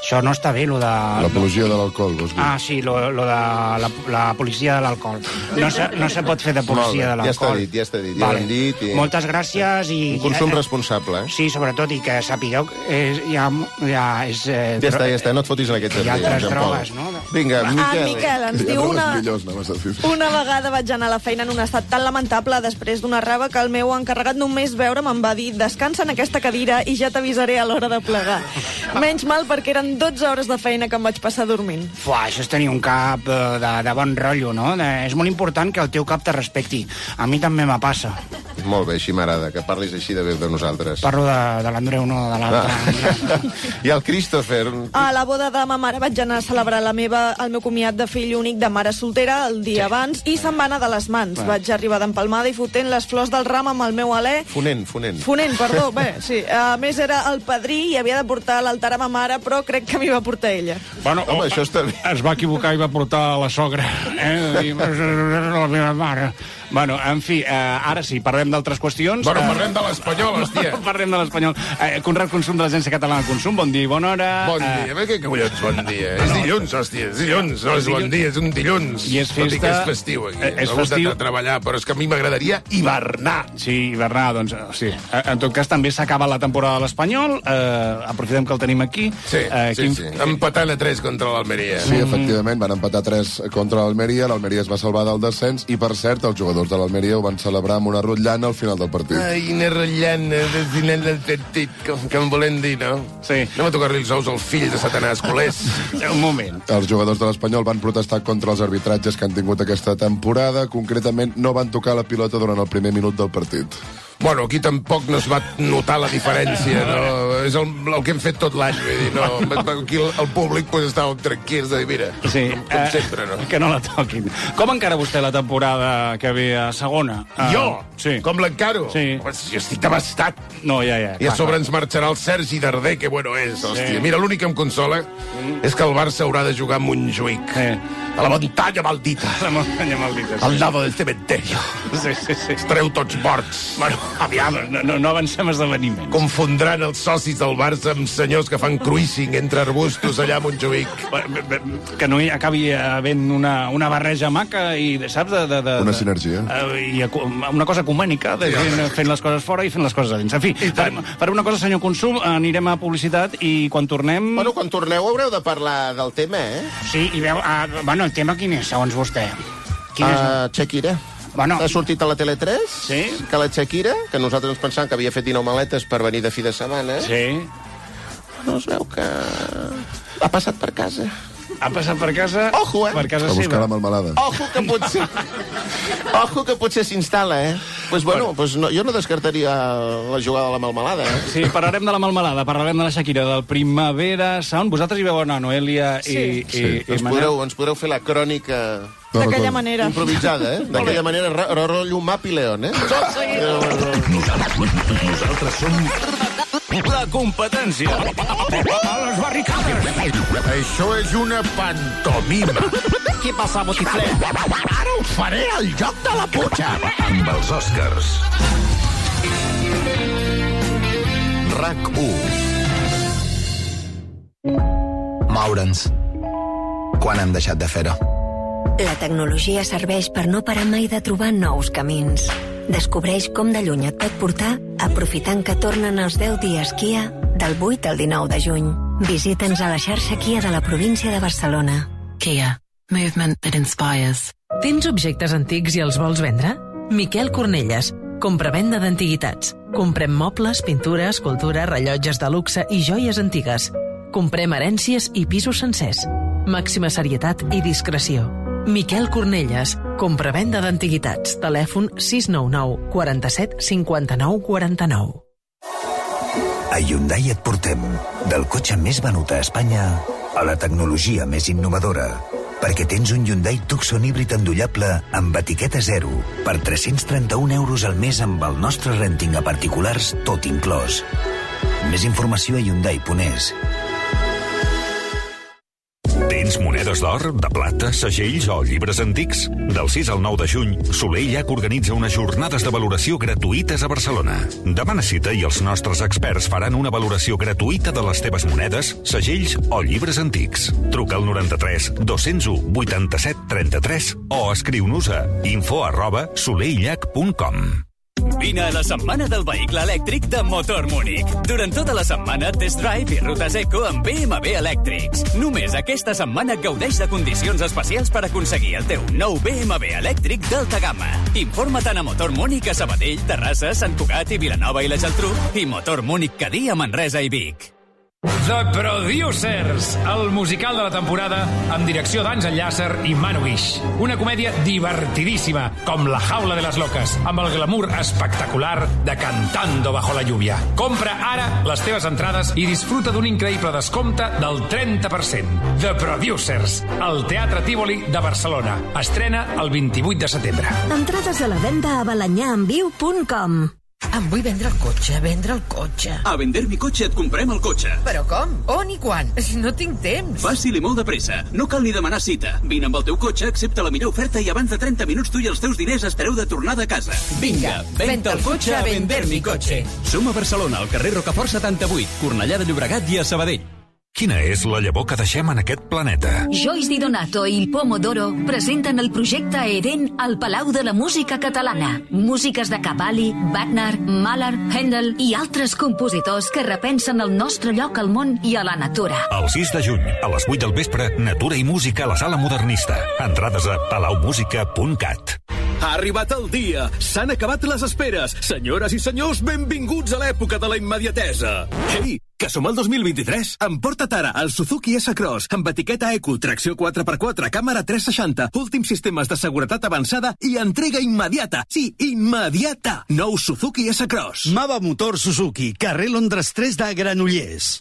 Això no està bé, lo de... L'apologia de l'alcohol, vols dir? Ah, sí, lo, lo de la, la policia de l'alcohol. No se, no se pot fer de policia de l'alcohol. Ja està dit, ja està dit, ja vale. l'hem dit. I... Moltes gràcies i... Un consum responsable, eh? Sí, sobretot, i que sapigueu que és, ja, ja és... Eh, ja està, ja està, no et fotis en aquest hi ha altres drogues, no? Vinga, Miquel. Ah, Miquel, ens diu una... Millors, una vegada vaig anar a la feina en un estat tan lamentable després d'una rava que el meu encarregat només veure'm em va dir descansa en aquesta cadira i ja t'avisaré a l'hora de plegar. Menys mal perquè eren dotze hores de feina que em vaig passar dormint. Fuà, això és tenir un cap de, de bon rotllo, no? De, és molt important que el teu cap te respecti. A mi també me passa. Molt bé, així m'agrada, que parlis així de bé de nosaltres. Parlo de, de l'Andreu, no de l'altre. Ah. I el Christopher. A la boda de ma mare vaig anar a celebrar la meva, el meu comiat de fill únic de mare soltera el dia sí. abans i se'm va anar de les mans. Va. Vaig arribar d'empalmada i fotent les flors del ram amb el meu alè. Fonent, fonent. Fonent, perdó, bé, sí. A més era el padrí i havia de portar l'altar a ma mare, però crec que m'hi va portar ella. Bueno, home, això està bé. Es va equivocar i va portar la sogra. Eh? I la meva mare. Bueno, en fi, eh, ara sí, parlem d'altres qüestions. Bueno, eh, parlem de l'Espanyol, hòstia. Parlem de l'Espanyol. Eh, Conrad Consum de l'Agència Catalana de Consum, bon dia i bona hora. Bon dia, eh... què collons, bon dia? És dilluns, hòstia, és dilluns, no és bon dia, és un dilluns. I és festa... Tot i que és festiu, aquí. Eh, és M'ha gustat festiu... de treballar, però és que a mi m'agradaria hivernar. Sí, hivernar, doncs, sí. En tot cas, també s'ha acabat la temporada de l'Espanyol, eh, aprofitem que el tenim aquí. Sí, eh, sí, quin... sí. Empatant a tres contra l'Almeria. Sí, efectivament, van empatar tres contra l'Almeria, l'Almeria es va salvar del descens, i per cert, els jugadors de l'Almeria ho van celebrar amb una rotllana al final del partit. Ai, una rotllana del final del partit, com que em volen dir, no? Sí. Anem a tocar-li els ous al fill de Satanàs, culers. Un moment. Els jugadors de l'Espanyol van protestar contra els arbitratges que han tingut aquesta temporada. Concretament, no van tocar la pilota durant el primer minut del partit. Bueno, aquí tampoc no es va notar la diferència, no? És el, el que hem fet tot l'any, vull dir, no? Aquí el, el públic pues, estava tranquils de dir, mira, sí, com, com eh, sempre, no? Que no la toquin. Com encara vostè la temporada que ve a segona? Uh, jo? Sí. Com l'encaro? Sí. Jo estic devastat. No, ja, ja. I a sobre ens marxarà el Sergi Darder, que bueno és, hòstia. Sí. Mira, l'únic que em consola mm. és que el Barça haurà de jugar a Montjuïc. Sí. A la muntanya maldita. La muntanya maldita. Al lado del cementerio. Sí, sí, sí. Estareu tots morts. Bueno, aviam, no, no, no avancem esdeveniments. Confondran els socis del Barça amb senyors que fan cruising entre arbustos allà a Montjuïc. Que no hi acabi havent una, una barreja maca i, saps, de... de, de una sinergia. De, i una cosa ecumènica, de gent fent les coses fora i fent les coses a dins. En fi, farem, farem una cosa, senyor Consum, anirem a publicitat i quan tornem... Bueno, quan torneu haureu de parlar del tema, eh? Sí, i veu... Uh, bueno, el tema quin és, segons vostè? Quin uh, és el... Shakira. Bueno. Ha sortit a la Tele tres, sí? Que la Shakira, que nosaltres ens pensàvem que havia fet dinou maletes per venir de fi de setmana, sí. No es veu que ha passat per casa. Ha passat per casa... Ojo, eh? Per casa a buscar seva. la melmelada. Ojo que potser... Ojo que potser s'instal·la, eh? Pues bueno, bueno. Pues no, jo no descartaria la jugada de la melmelada, eh? Sí, parlarem de la melmelada, parlarem de la Shakira, del Primavera Sound. Vosaltres hi veu anar, Noelia i, sí. i, sí. i, ens, podreu, ens podreu fer la crònica... D'aquella manera. Improvisada, eh? D'aquella manera, rotllo Map i León, eh? Tot seguit. Nosaltres, nosaltres som... La competència. A les barricades. Això és una pantomima. Què passa, botifler? Ara us faré el joc de la putxa. Amb els Oscars. RAC u. Moure'ns. Quan hem deixat de fer-ho? La tecnologia serveix per no parar mai de trobar nous camins. Descobreix com de lluny et pot portar aprofitant que tornen els deu dies Kia del vuit al dinou de juny. Visita'ns a la xarxa Kia de la província de Barcelona. Kia. Movement that inspires. Tens objectes antics i els vols vendre? Miquel Cornelles. Compra-venda d'antiguitats. Comprem mobles, pintura, escultura, rellotges de luxe i joies antigues. Comprem herències i pisos sencers. Màxima serietat i discreció. Miquel Cornelles, compra-venda d'antiguitats. Telèfon sis nou nou, quaranta-set, cinquanta-nou, quaranta-nou. A Hyundai et portem del cotxe més venut a Espanya a la tecnologia més innovadora. Perquè tens un Hyundai Tucson híbrid endollable amb etiqueta zero per tres-cents trenta-un euros al mes amb el nostre renting a particulars tot inclòs. Més informació a Hyundai punt es. Tens monedes d'or, de plata, segells o llibres antics? Del sis al nou de juny, Soler i Llach organitza unes jornades de valoració gratuïtes a Barcelona. Demana cita i els nostres experts faran una valoració gratuïta de les teves monedes, segells o llibres antics. Truca al noranta-tres dos-cents u vuitanta-set trenta-tres o escriu-nos a info arroba soleillach punt com. Vine a la setmana del vehicle elèctric de Motor Múnich. Durant tota la setmana, test drive i rutes eco amb B M W elèctrics. Només aquesta setmana gaudeix de condicions especials per aconseguir el teu nou B M W elèctric d'alta gamma. Informa't a Motor Múnich a Sabadell, Terrassa, Sant Cugat i Vilanova i la Geltrú i Motor Múnich Cadí a Manresa i Vic. The Producers, el musical de la temporada amb direcció d'Àngel Llàcer i Manu Guix. Una comèdia divertidíssima, com La jaula de las locas, amb el glamour espectacular de Cantando bajo la lluvia. Compra ara les teves entrades i disfruta d'un increïble descompte del trenta per cent. The Producers, al Teatre Tívoli de Barcelona. Estrena el vint-i-vuit de setembre. Entrades a la venda a balanyaenviu punt com. Em vull vendre el cotxe, vendre el cotxe. A Vender mi cotxe et comprem el cotxe. Però com? On i quan? Si no tinc temps. Fàcil i molt de pressa. No cal ni demanar cita. Vine amb el teu cotxe, accepta la millor oferta i abans de trenta minuts tu i els teus diners estareu de tornada a casa. Vinga, venta el cotxe a Vender mi cotxe. Som a Barcelona, al carrer Rocafort setanta-vuit, Cornellà de Llobregat i a Sabadell. Quina és la llavor que deixem en aquest planeta? Joyce Di Donato i il Pomodoro presenten el projecte Eden al Palau de la Música Catalana. Músiques de Cavalli, Wagner, Mahler, Händel i altres compositors que repensen el nostre lloc al món i a la natura. El sis de juny, a les vuit del vespre, Natura i Música a la Sala Modernista. Entrades a palaumusica punt cat. Ha arribat el dia. S'han acabat les esperes. Senyores i senyors, benvinguts a l'època de la immediatesa. Ei, que som el dos mil vint-i-tres. Emporta't ara el Suzuki S-Cross amb etiqueta Eco, tracció quatre per quatre, càmera tres seixanta, últims sistemes de seguretat avançada i entrega immediata. Sí, immediata. Nou Suzuki S-Cross. Mava Motor Suzuki, carrer Londres tres de Granollers.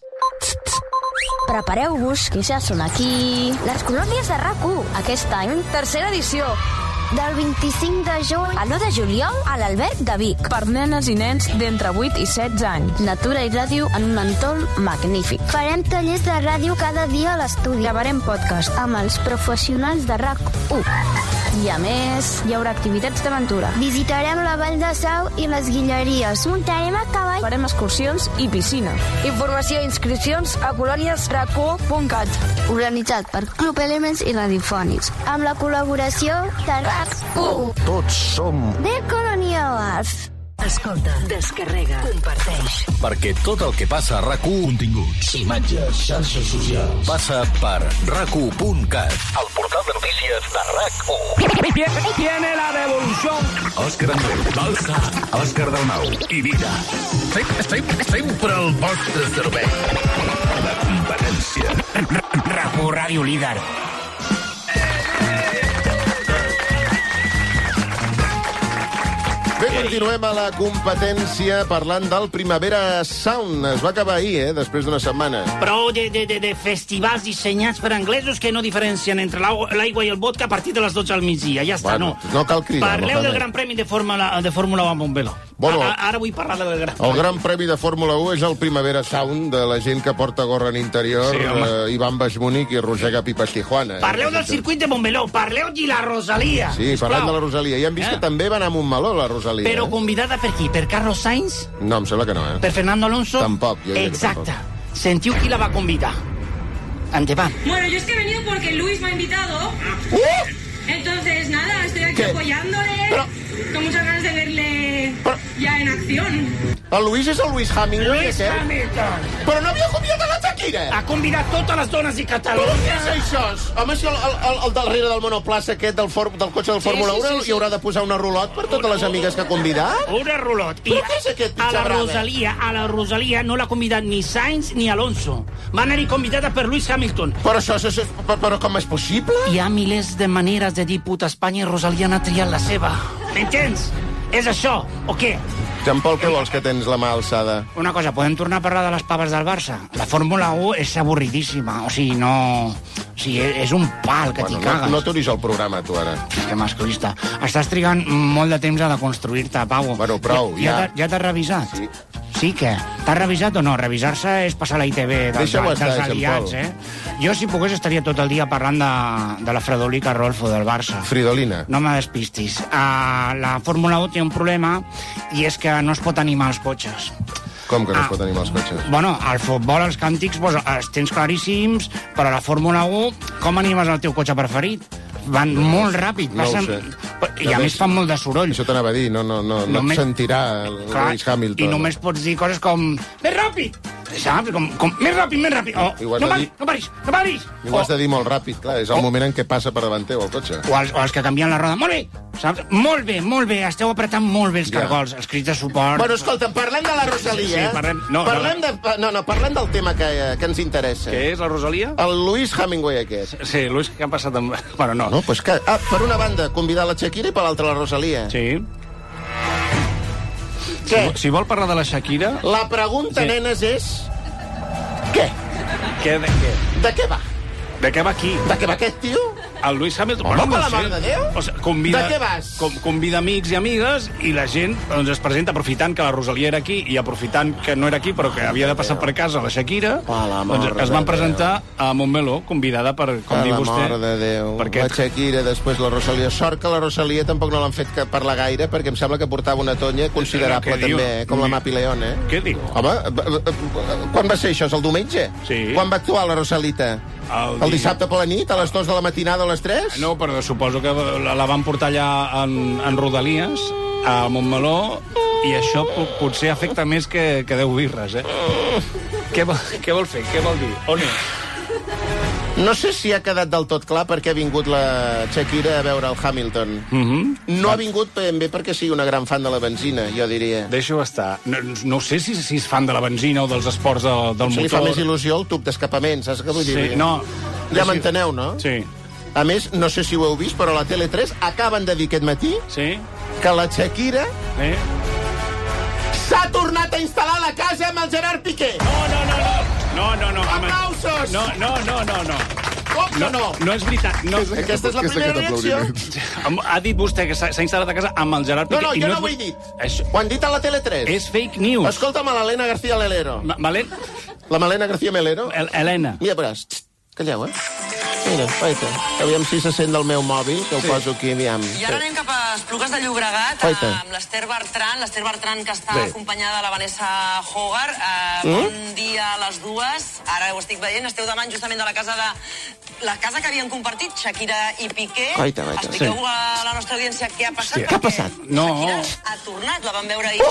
Prepareu-vos, que ja són aquí les colònies de RAC u. Aquest any, tercera edició. Del vint-i-cinc de juny a l'u de juliol a l'Alberg de Vic. Per nenes i nens d'entre vuit i setze anys. Natura i ràdio en un entorn magnífic. Farem tallers de ràdio cada dia a l'estudi. Gravarem podcast amb els professionals de RAC u. I a més, hi haurà activitats d'aventura. Visitarem la Vall de Sau i les Guilleries. Muntarem a cavall. Farem excursions i piscina. Informació i inscripcions a colònies rac u punt cat. Organitzat per Club Elements i Radiofònics. Amb la col·laboració de RAC u. Tots som de Colonials. Escolta, descarrega, comparteix. Perquè tot el que passa a RAC u, continguts, imatges, xarxes socials, passa per rac u punt cat, el portal de notícies de RAC u. Tiene la devolución. Òscar Andreu, Balsa, Òscar Dalmau i Vida. Sempre el vostre servei. La competència. RAC u, Ràdio Líder. Bé, continuem a la competència parlant del Primavera Sound. Es va acabar ahir, eh, després d'una setmana. Prou de, de, de, de festivals dissenyats per anglesos que no diferencien entre l'aigua i el vodka a partir de les dotze al migdia. Ja està, bueno, no. No cal cridar. Parleu no del Gran Premi de Fórmula, de Fórmula u amb un velo. Bueno, a, ara vull parlar del Gran Premi. El Gran Premi de Fórmula u és el Primavera Sound de la gent que porta gorra en interior, sí, eh, Ivan Bashmunik i Rosega Pipas Tijuana. Parleu del circuit de Montmeló, parleu de la Rosalia. Sí, parlem de la Rosalia. I hem vist eh? que també va anar a Montmeló, la Rosalia. Però eh? convidada per qui? Per Carlos Sainz? No, em sembla que no, eh? Per Fernando Alonso? Tampoc. Jo Exacte. Tampoc. Sentiu qui la va convidar. Endavant. Bueno, yo es que he venido porque Luis me ha invitado. ¡Uh! Entonces, nada, estoy aquí ¿Qué? apoyándole. Pero... Con muchas ganas de verle Però... ya en acción. El Luis és el Luis Hamilton, Luis eh? Hamilton. Però no havia convidat a la Shakira. Ha convidat totes les dones de Catalunya. Però què és això? Home, si el, el, el darrere del monoplaça aquest del, for, del cotxe del sí, Fórmula sí, u sí, sí. hi haurà de posar una rulot per totes les amigues que ha convidat? Una rulot. Però què és aquest a la pitxarrada? Rosalia, a la Rosalia no l'ha convidat ni Sainz ni Alonso. Va anar-hi convidada per Lewis Hamilton. Però això, això, però, però com és possible? Hi ha milers de maneres de dir puta Espanya i Rosalia n'ha triat la seva. M'entens? És això, o què? Jean Paul, què vols que tens la mà alçada? Una cosa, podem tornar a parlar de les paves del Barça? La Fórmula u és avorridíssima, o sigui, no... O sigui, és un pal que bueno, t'hi cagues. No, no t'unis al programa, tu, ara. Que masclista. Estàs trigant molt de temps a deconstruir-te, Pau. Bueno, prou, ja. ja. Ja, ja t'has revisat? Sí. Sí, què? T'has revisat o no? Revisar-se és passar la I T V dels, Deixa-ho estar, dels aliats, eh? Jo, si pogués, estaria tot el dia parlant de, de la Fredolica Rolfo del Barça. Fridolina. No me despistis. Uh, la Fórmula u té un problema i és que no es pot animar els cotxes. Com que no Ah. es pot animar els cotxes? Bueno, al futbol, els càntics, doncs, els tens claríssims, però a la Fórmula u, com animes el teu cotxe preferit? Van molt ràpid. No ho passen... sé. I a més fan molt de soroll. Això t'anava a dir, no, no, no, no Només- et sentirà el Clar, Lewis Hamilton. I només pots dir coses com... Més ràpid! Saps? Com, com, més ràpid, més ràpid! O, I ho has no, de paris, dir- no paris, no paris! I ho has de dir molt ràpid, clar, és el moment en què passa per davant teu el cotxe. O els, o els que canvien la roda. Molt bé! Saps? Molt bé, molt bé. Esteu apretant molt bé els Ja. cargols. Els crits de suport... Bueno, escolta, parlem de la Rosalia. Sí, sí, parlem- no, parlem de, no, no, parlem del tema que, que ens interessa. Què és, la Rosalia? El Louis Hemingway aquest. Sí, Luis, què han passat amb... Bueno, no. No, pues que, ah, per una banda, convidar la Shakira i per l'altra la Rosalia. Sí. Què? Si, si vol parlar de la Shakira... La pregunta, Sí. nenes, és... Què? Què, de què? De què va? De què va aquí? De què va aquest tio? El Lewis Hamilton... Home, Bueno, per no la sé. mare de Déu! O sigui, convida, De què vas? Com, convida amics i amigues i la gent doncs, es presenta aprofitant que la Rosalia era aquí i aprofitant que no era aquí però que havia de passar per casa la Shakira, la doncs mare es van de presentar a Montmeló, convidada per, com Per diu la vostè... mare de Déu. Per què? La Shakira, després la Rosalia. Sort que la Rosalia tampoc no l'han fet que parlar gaire, perquè em sembla que portava una tonya considerable Què diu? també, eh? Com la Mapi León, eh? Què diu? Home, b- b- quan va ser això? És el diumenge? Sí. Quan va actuar la Rosalita? El, El dissabte per la nit, a les dues de la matinada o a les tres? No, però suposo que la, la van portar allà en, en Rodalies, a Montmeló, i això po- potser afecta més que, que deu birres, eh? Què vol, què vol fer? Què vol dir? On és? No sé si ha quedat del tot clar perquè ha vingut la Shakira a veure el Hamilton. Mm -hmm. No ha vingut ben bé perquè sigui una gran fan de la benzina, jo diria. Deixa-ho estar. No, no sé si, si és fan de la benzina o dels esports de, del Se li motor. fa més il·lusió el tub d'escapament, saps què vull dir? Sí, no. Ja m'enteneu, no? Sí. A més, no sé si ho heu vist, però a la Tele tres acaben de dir aquest matí sí. que la Shakira sí. s'ha tornat a instal·lar a la casa amb el Gerard Piqué. No, no, no, no. No, no, no. Aplausos! No, no, no, no, no. Com que no? No és veritat. No. Aquesta és la primera reacció. Ha dit vostè que s'ha s'ha instal·lat a casa amb el Gerard No, Piqué. no, i jo no és ho he ver- dit. Això... Ho han dit a la Tele tres. És fake news. Escolta'm a l'Helena García Melero. Ma Malen... La Malena García Melero. El Helena. Mira, veràs. Txt, calleu, eh? Mira, oita. Aviam si se sent del meu mòbil, que ho Sí. poso aquí, aviam. I ara anem cap a Esplugues de Llobregat, Oita. eh, amb l'Ester Bertran, l'Ester Bertran que està Bé. acompanyada de la Vanessa Hogar. Eh, Mm? Bon dia a les dues. Ara ho estic veient, esteu davant justament de la casa de... La casa que havien compartit, Shakira i Piqué. Oita, oita. Expliqueu Sí. a la nostra audiència què ha passat. Hòstia, què ha perquè passat? No. Shakira ha tornat, la vam veure ahir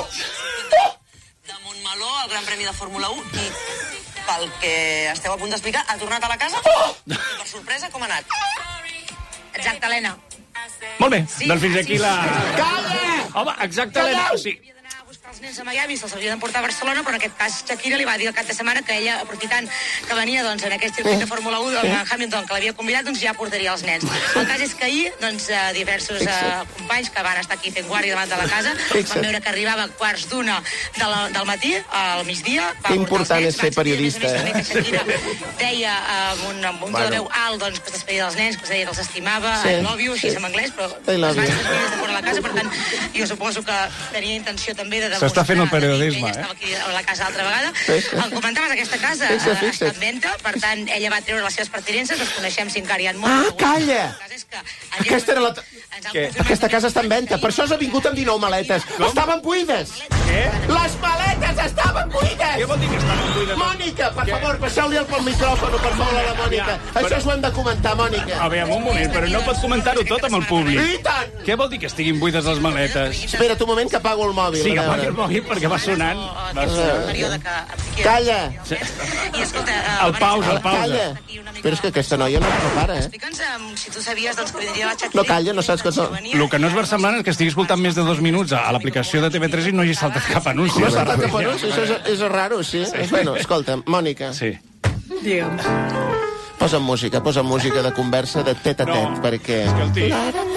de Montmeló, al Gran Premi de Fórmula u, i pel que esteu a punt d'explicar, ha tornat a la casa? I per sorpresa, com ha anat? Exacte, Helena. Molt bé, doncs fins aquí la... Calla! Home, exacte, Helena. O sigui, Els nens a Miami se'ls havia d'emportar a Barcelona, però en aquest cas Shakira li va dir al cap de setmana que ella, aprofitant que venia doncs, en aquest circuit de Fórmula u, el Hamilton, que l'havia convidat, doncs ja portaria els nens. El cas és que ahir doncs, eh, diversos eh, companys que van estar aquí fent guàrdia davant de la casa van veure que arribava a quarts d'una de la, del matí, al migdia. Va Important és ser portar els nens, va periodista, sentir, a més a més, també que eh? Shakira deia eh, amb un, amb un to de veu alt doncs, que es despedia dels nens, que es deia que els estimava, Sí, I love you, així sí. en anglès, però I love es van you. despedir des de fora de la casa, per tant, jo suposo que tenia intenció també de s'està fent el periodisme, ella eh? estava aquí a la casa l'altra vegada. Fixa't. El comentaves, aquesta casa Fixa't, eh, fixa't. està en venta, per tant, ella va treure les seves pertinences, els coneixem cinc ara i en molt. Ah, calla! El cas és que Aquesta era la... Què? Aquesta casa està en venda, per això has vingut amb dinou maletes. Estaven buides! Què? Les maletes estaven buides! Què vol dir que estaven buides? Mònica, per favor, passeu-li el pel micròfon per moure la Mònica. Ja, Això però- s'ho hem de comentar, Mònica. A veure, un moment, però no pots comentar-ho tot amb el públic. I tant! Què vol dir que estiguin buides les maletes? Espera't un moment que apago el mòbil. Sí, que a veure. apagui el mòbil perquè va sonant. Va sonant. període que... Calla! I escolta... eh, El pausa, el pausa. Calla! Però és que aquesta noia no no para, eh? Explica'ns eh, si tu sabies doncs, que vindria la Shakira... No calla, no saps que no... El que no és versemblant és que estigui escoltant més de dos minuts a, a l'aplicació de T V tres i no hi saltat cap anunci. No s'ha cap anunci, això és, és raro, sí. sí. Bueno, escolta, Mònica. Sí. Digue'm. Posa'm música, posa'm música de conversa de tet a tet, No, perquè... escolti.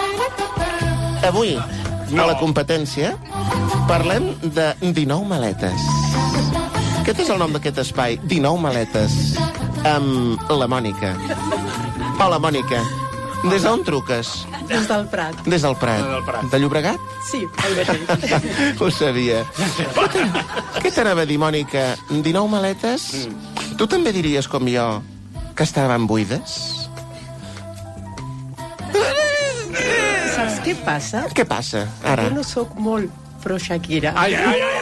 Avui, No. a la competència, parlem de dinou maletes. Aquest és el nom d'aquest espai, dinou maletes, amb la Mònica. Hola, Mònica. Des d'on truques? Des del Prat. Des del Prat. De Llobregat? Sí, el mateix. Ho sabia. Què t'anava a dir, Mònica? dinou maletes? Tu també diries, com jo, que estaven buides? Saps què passa? Què passa, ara? Jo no sóc molt pro Shakira. Ai, ai, ai, ai.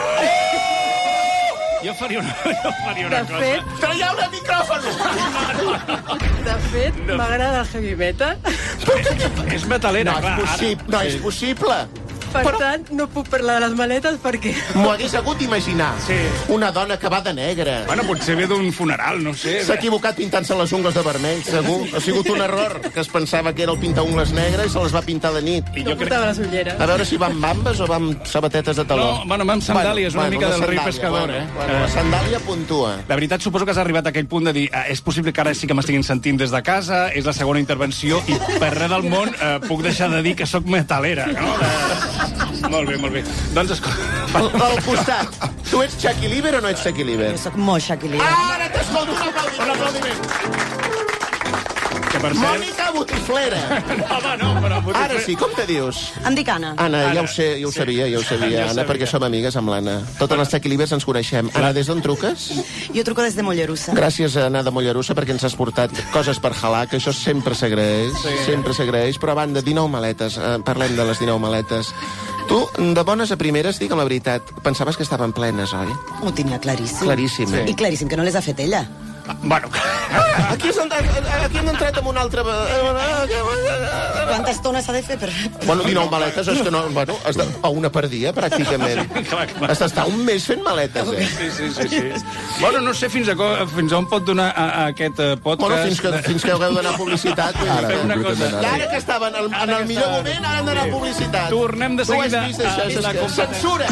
Jo faria una, jo faria una De cosa. fet... Traieu el micròfon! De fet, m'agrada el heavy metal. És metalera, no, clar. És possible, no és possible. Per Però... tant, no puc parlar de les maletes perquè... M'ho hagués hagut d'imaginar. Sí. Una dona que va de negre. Bueno, potser ve d'un funeral, no sé. S'ha equivocat pintant-se les ungles de vermell, segur. Ha sigut un error, que es pensava que era el pintaungles negre i se les va pintar de nit. I no portava les ulleres. A veure si va amb bambes o va amb sabatetes de taló. No, bueno, va amb sandàlies, una mica del rei pescador, bueno, eh? Bueno, la sandàlia puntua. La veritat, suposo que has arribat a aquell punt de dir eh, és possible que ara sí que m'estiguin sentint des de casa, és la segona intervenció i per res del món eh, puc deixar de dir que sóc metalera, no? Eh, molt bé, molt bé. Doncs escolta... Al costat. Tu ets Chucky Liver o no ets Chucky Liver? Jo sóc molt Chucky Liver. Ara t'escolto un aplaudiment. Un aplaudiment. Que per cert... Mònica Botiflera. Home, no, però... Botiflera... Ara sí, com te dius? Em dic Anna. Anna, Anna. ja ho sé, ja ho sabia, ja ho sabia, Ja ho Anna, sabia. perquè som amigues amb l'Anna. Totes les Chucky Livers ens coneixem. Anna, des d'on truques? Jo truco des de Mollerussa. Gràcies, Anna de Mollerussa, perquè ens has portat coses per jalar, que això sempre s'agraeix, Sí. sempre s'agraeix, però a banda, dinou maletes, eh, parlem de les dinou maletes. Tu, de bones a primeres, digue'm la veritat, pensaves que estaven plenes, oi? Ho tenia claríssim. Claríssim. Sí. I claríssim que no les ha fet ella. Bueno... Aquí, has entrat, aquí hem entrat amb una altra... Quanta estona s'ha de fer per... Bueno, dinou maletes, és que no... Bueno, has de, a una per dia, pràcticament. Clar, clar. Has d'estar un mes fent maletes, eh? Sí, sí, sí, sí. Bueno, no sé fins a, co- fins a on pot donar a, a aquest eh, podcast... Bueno, fins que, fins que hagueu d'anar a publicitat. Ara, Ara, una cosa. I ara que estaven en, en el millor moment, ara han d'anar a publicitat. Tornem de seguida Tu has vist això, a és la que competència. censura!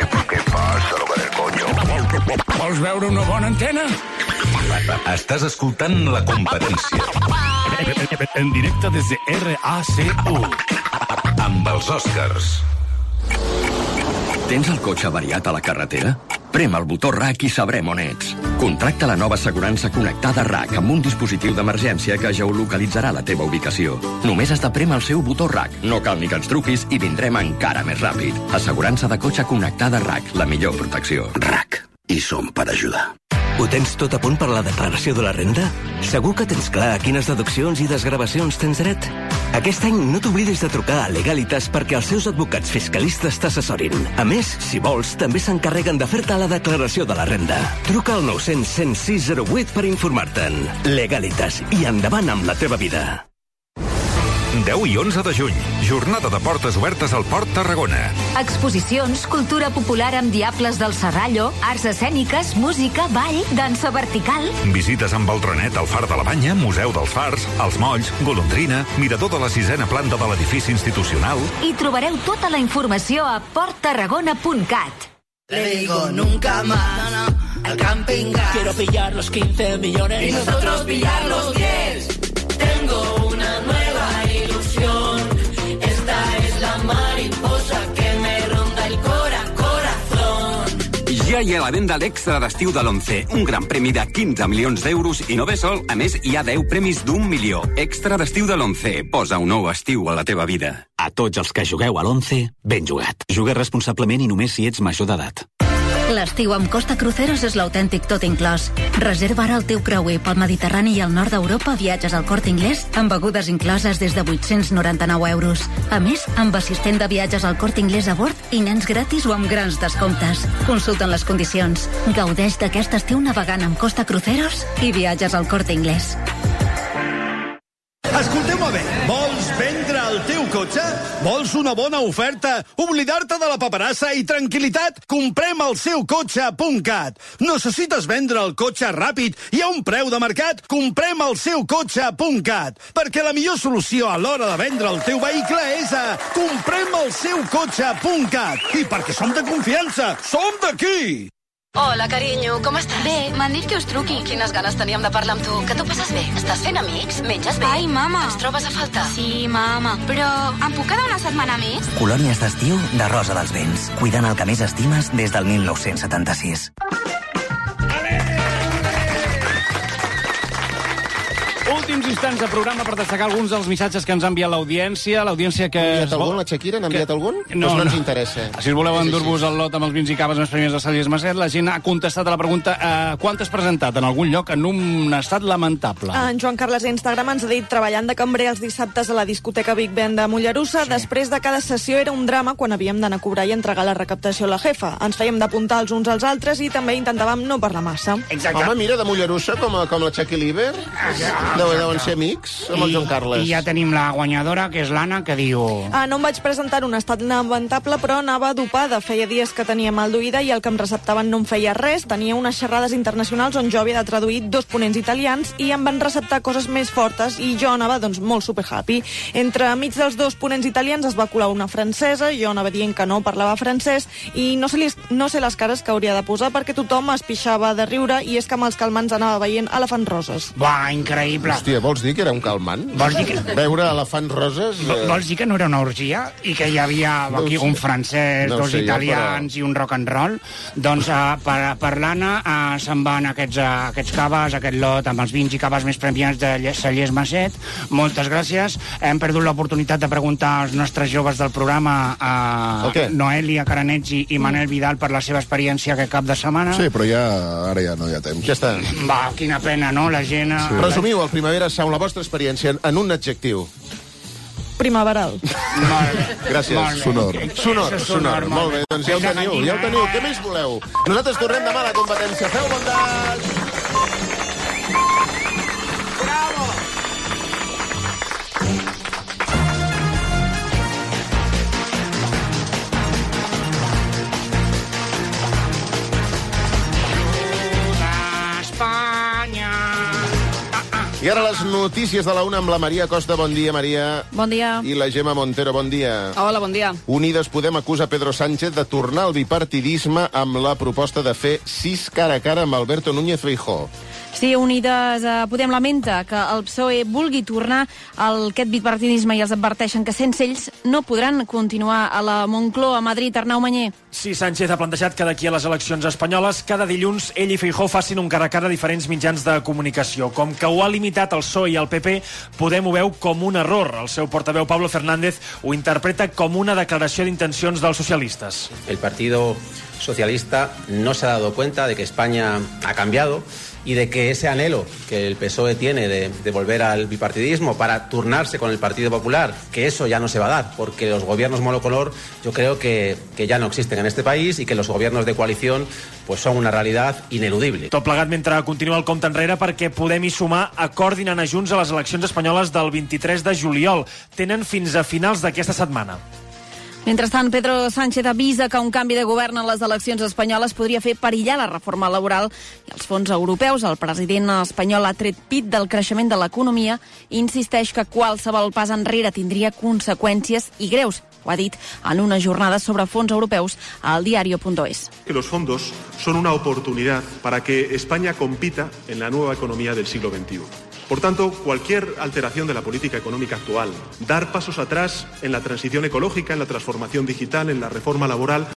Vols veure una bona antena? Estàs escoltant La Competència. En directe des de R A C U. Amb els Oscars. Tens el cotxe avariat a la carretera? Prem el botó R A C i sabrem on ets. Contracta la nova assegurança connectada R A C amb un dispositiu d'emergència que geolocalitzarà la teva ubicació. Només has de prémer el seu botó R A C. No cal ni que ens truquis i vindrem encara més ràpid. Assegurança de cotxe connectada R A C, la millor protecció. R A C. I som per ajudar. Ho tens tot a punt per la declaració de la renda? Segur que tens clar a quines deduccions i desgravacions tens dret? Aquest any no t'oblidis de trucar a Legalitas perquè els seus advocats fiscalistes t'assessorin. A més, si vols, també s'encarreguen de fer-te la declaració de la renda. Truca al nou cents, cent sis zero vuit per informar-te'n. Legalitas, i endavant amb la teva vida. deu i onze de juny, jornada de portes obertes al Port Tarragona. Exposicions, cultura popular amb Diables del Serrallo, arts escèniques, música, ball, dansa vertical. Visites amb el trenet al Far de la Banya, Museu dels Fars, els Molls, Golondrina, mirador de la sisena planta de l'edifici institucional. I trobareu tota la informació a port tarragona punt cat. Le digo nunca más al camping gas. Quiero pillar los quince millones y nosotros pillar los diez. Tengo una nueva ilusión. Esta es la mariposa que me ronda el cora corazón. Ja hi ha a la venda l'extra d'estiu de l'Once. Un gran premi de quinze milions d'euros i no ve sol. A més, hi ha deu premis d'un milió. Extra d'estiu de l'Once. Posa un nou estiu a la teva vida. A tots els que jugueu a l'Once, ben jugat. Juga responsablement i només si ets major d'edat. L'estiu amb Costa Cruceros és l'autèntic tot inclòs. Reserva ara el teu creuer pel Mediterrani i el nord d'Europa, viatges al Corte Inglés, amb begudes incloses des de vuit-cents noranta-nou euros. A més, amb assistent de viatges al Corte Inglés a bord i nens gratis o amb grans descomptes. Consulta'n les condicions. Gaudeix d'aquest estiu navegant amb Costa Cruceros i viatges al Corte Inglés. Escolteu-me bé, vols vendre el teu cotxe? Vols una bona oferta? Oblidar-te de la paperassa i tranquil·litat? Comprem el seu cotxe punt cat. Necessites vendre el cotxe ràpid i a un preu de mercat? Comprem el seu cotxe punt cat. Perquè la millor solució a l'hora de vendre el teu vehicle és a comprem el seu cotxe punt cat. I perquè som de confiança, som d'aquí! Hola, carinyo, com estàs? Bé, m'han dit que us truqui. Quines ganes teníem de parlar amb tu. Que t'ho passes bé? Estàs fent amics? Menges bé? Ai, mama. Ens trobes a faltar? Sí, mama. Però em puc quedar una setmana més? Colònies d'estiu de Rosa dels Vents. Cuidant el que més estimes des del mil nou-cents setanta-sis. Últims instants de programa per destacar alguns dels missatges que ens ha enviat l'audiència. L'audiència que... Ha enviat algun, la Shakira? N'ha enviat algun? No, doncs no ens no. interessa. Si us voleu endur-vos el lot amb els vins i caves més premiers de Cellers Maset, la gent ha contestat a la pregunta eh, quan t'has presentat en algun lloc en un estat lamentable. En Joan Carles a Instagram ens ha dit treballant de cambrer els dissabtes a la discoteca Big Ben de Mollerussa. Sí. Després de cada sessió era un drama quan havíem d'anar a cobrar i entregar la recaptació a la jefa. Ens fèiem d'apuntar els uns als altres i també intentàvem no parlar massa. Exacte. Home, mira, de Mollerussa, com, a, com la Chucky Lieber, Deu, deuen ser amics amb el Joan Carles. I ja tenim la guanyadora, que és l'Anna, que diu... Ah, no em vaig presentar en un estat lamentable, però anava dopada. Feia dies que tenia mal d'oïda i el que em receptaven no em feia res. Tenia unes xerrades internacionals on jo havia de traduir dos ponents italians i em van receptar coses més fortes i jo anava, doncs, molt super happy. Entre mig dels dos ponents italians es va colar una francesa, jo anava dient que no parlava francès i no sé, li, no sé les cares que hauria de posar perquè tothom es pixava de riure i és que amb els calmants anava veient elefants roses. Buah, increïble. Hòstia, vols dir que era un calmant? Vols dir que... Veure elefants roses... Eh... Vols dir que no era una orgia i que hi havia aquí un francès, no dos sé, italians jo, però... i un rock and roll? Doncs uh, per, per l'Anna uh, se'n van aquests, uh, aquests caves, aquest lot amb els vins i caves més premiats de Cellers Maset. Moltes gràcies. Hem perdut l'oportunitat de preguntar als nostres joves del programa a uh, Noelia Caranetzi i Manel Vidal per la seva experiència aquest cap de setmana. Sí, però ja ara ja no hi ha temps. Ja està. Va, quina pena, no? La gent... Sí. Resumiu el Primavera Sound, la vostra experiència en un adjectiu. Primaveral. Molt bé. Gràcies. Molt bé. Sonor. Sonor, sonor. sonor. Molt bé, doncs ja ho teniu, ja ho teniu. Què més voleu? Nosaltres tornem demà a la competència. Feu bondat! Bravo! I ara les notícies de la una amb la Maria Costa. Bon dia, Maria. Bon dia. I la Gemma Montero. Bon dia. Hola, bon dia. Unides Podem acusa Pedro Sánchez de tornar al bipartidisme amb la proposta de fer sis cara a cara amb Alberto Núñez Feijóo. Sí, Unides eh, Podem lamenta que el P S O E vulgui tornar a aquest bipartidisme i els adverteixen que sense ells no podran continuar a la Moncloa a Madrid. Arnau Manyer. Sí, Sánchez ha plantejat que d'aquí a les eleccions espanyoles cada dilluns ell i Feijóo facin un cara a cara a diferents mitjans de comunicació. Com que ho ha limitat el P S O E i el P P, Podem ho veu com un error. El seu portaveu Pablo Fernández ho interpreta com una declaració d'intencions dels socialistes. El Partido Socialista no se ha dado cuenta de que España ha cambiado y de que ese anhelo que el P S O E tiene de, de volver al bipartidismo para turnarse con el Partido Popular, que eso ya no se va a dar, porque los gobiernos monocolor yo creo que, que ya no existen en este país y que los gobiernos de coalición pues son una realitat ineludible. Tot plegat mentre continua el compte enrere perquè Podem i Sumar acordin anar junts a les eleccions espanyoles del vint-i-tres de juliol. Tenen fins a finals d'aquesta setmana. Mentrestant, Pedro Sánchez avisa que un canvi de govern en les eleccions espanyoles podria fer perillar la reforma laboral i els fons europeus. El president espanyol ha tret pit del creixement de l'economia i insisteix que qualsevol pas enrere tindria conseqüències i greus. Ho ha dit en una jornada sobre fons europeus al diario punto es. Que los fondos son una oportunidad para que España compita en la nueva economía del siglo veintiuno. Por tanto, cualquier alteración de la política económica actual, dar pasos atrás en la transición ecológica, en la transformación digital, en la reforma laboral,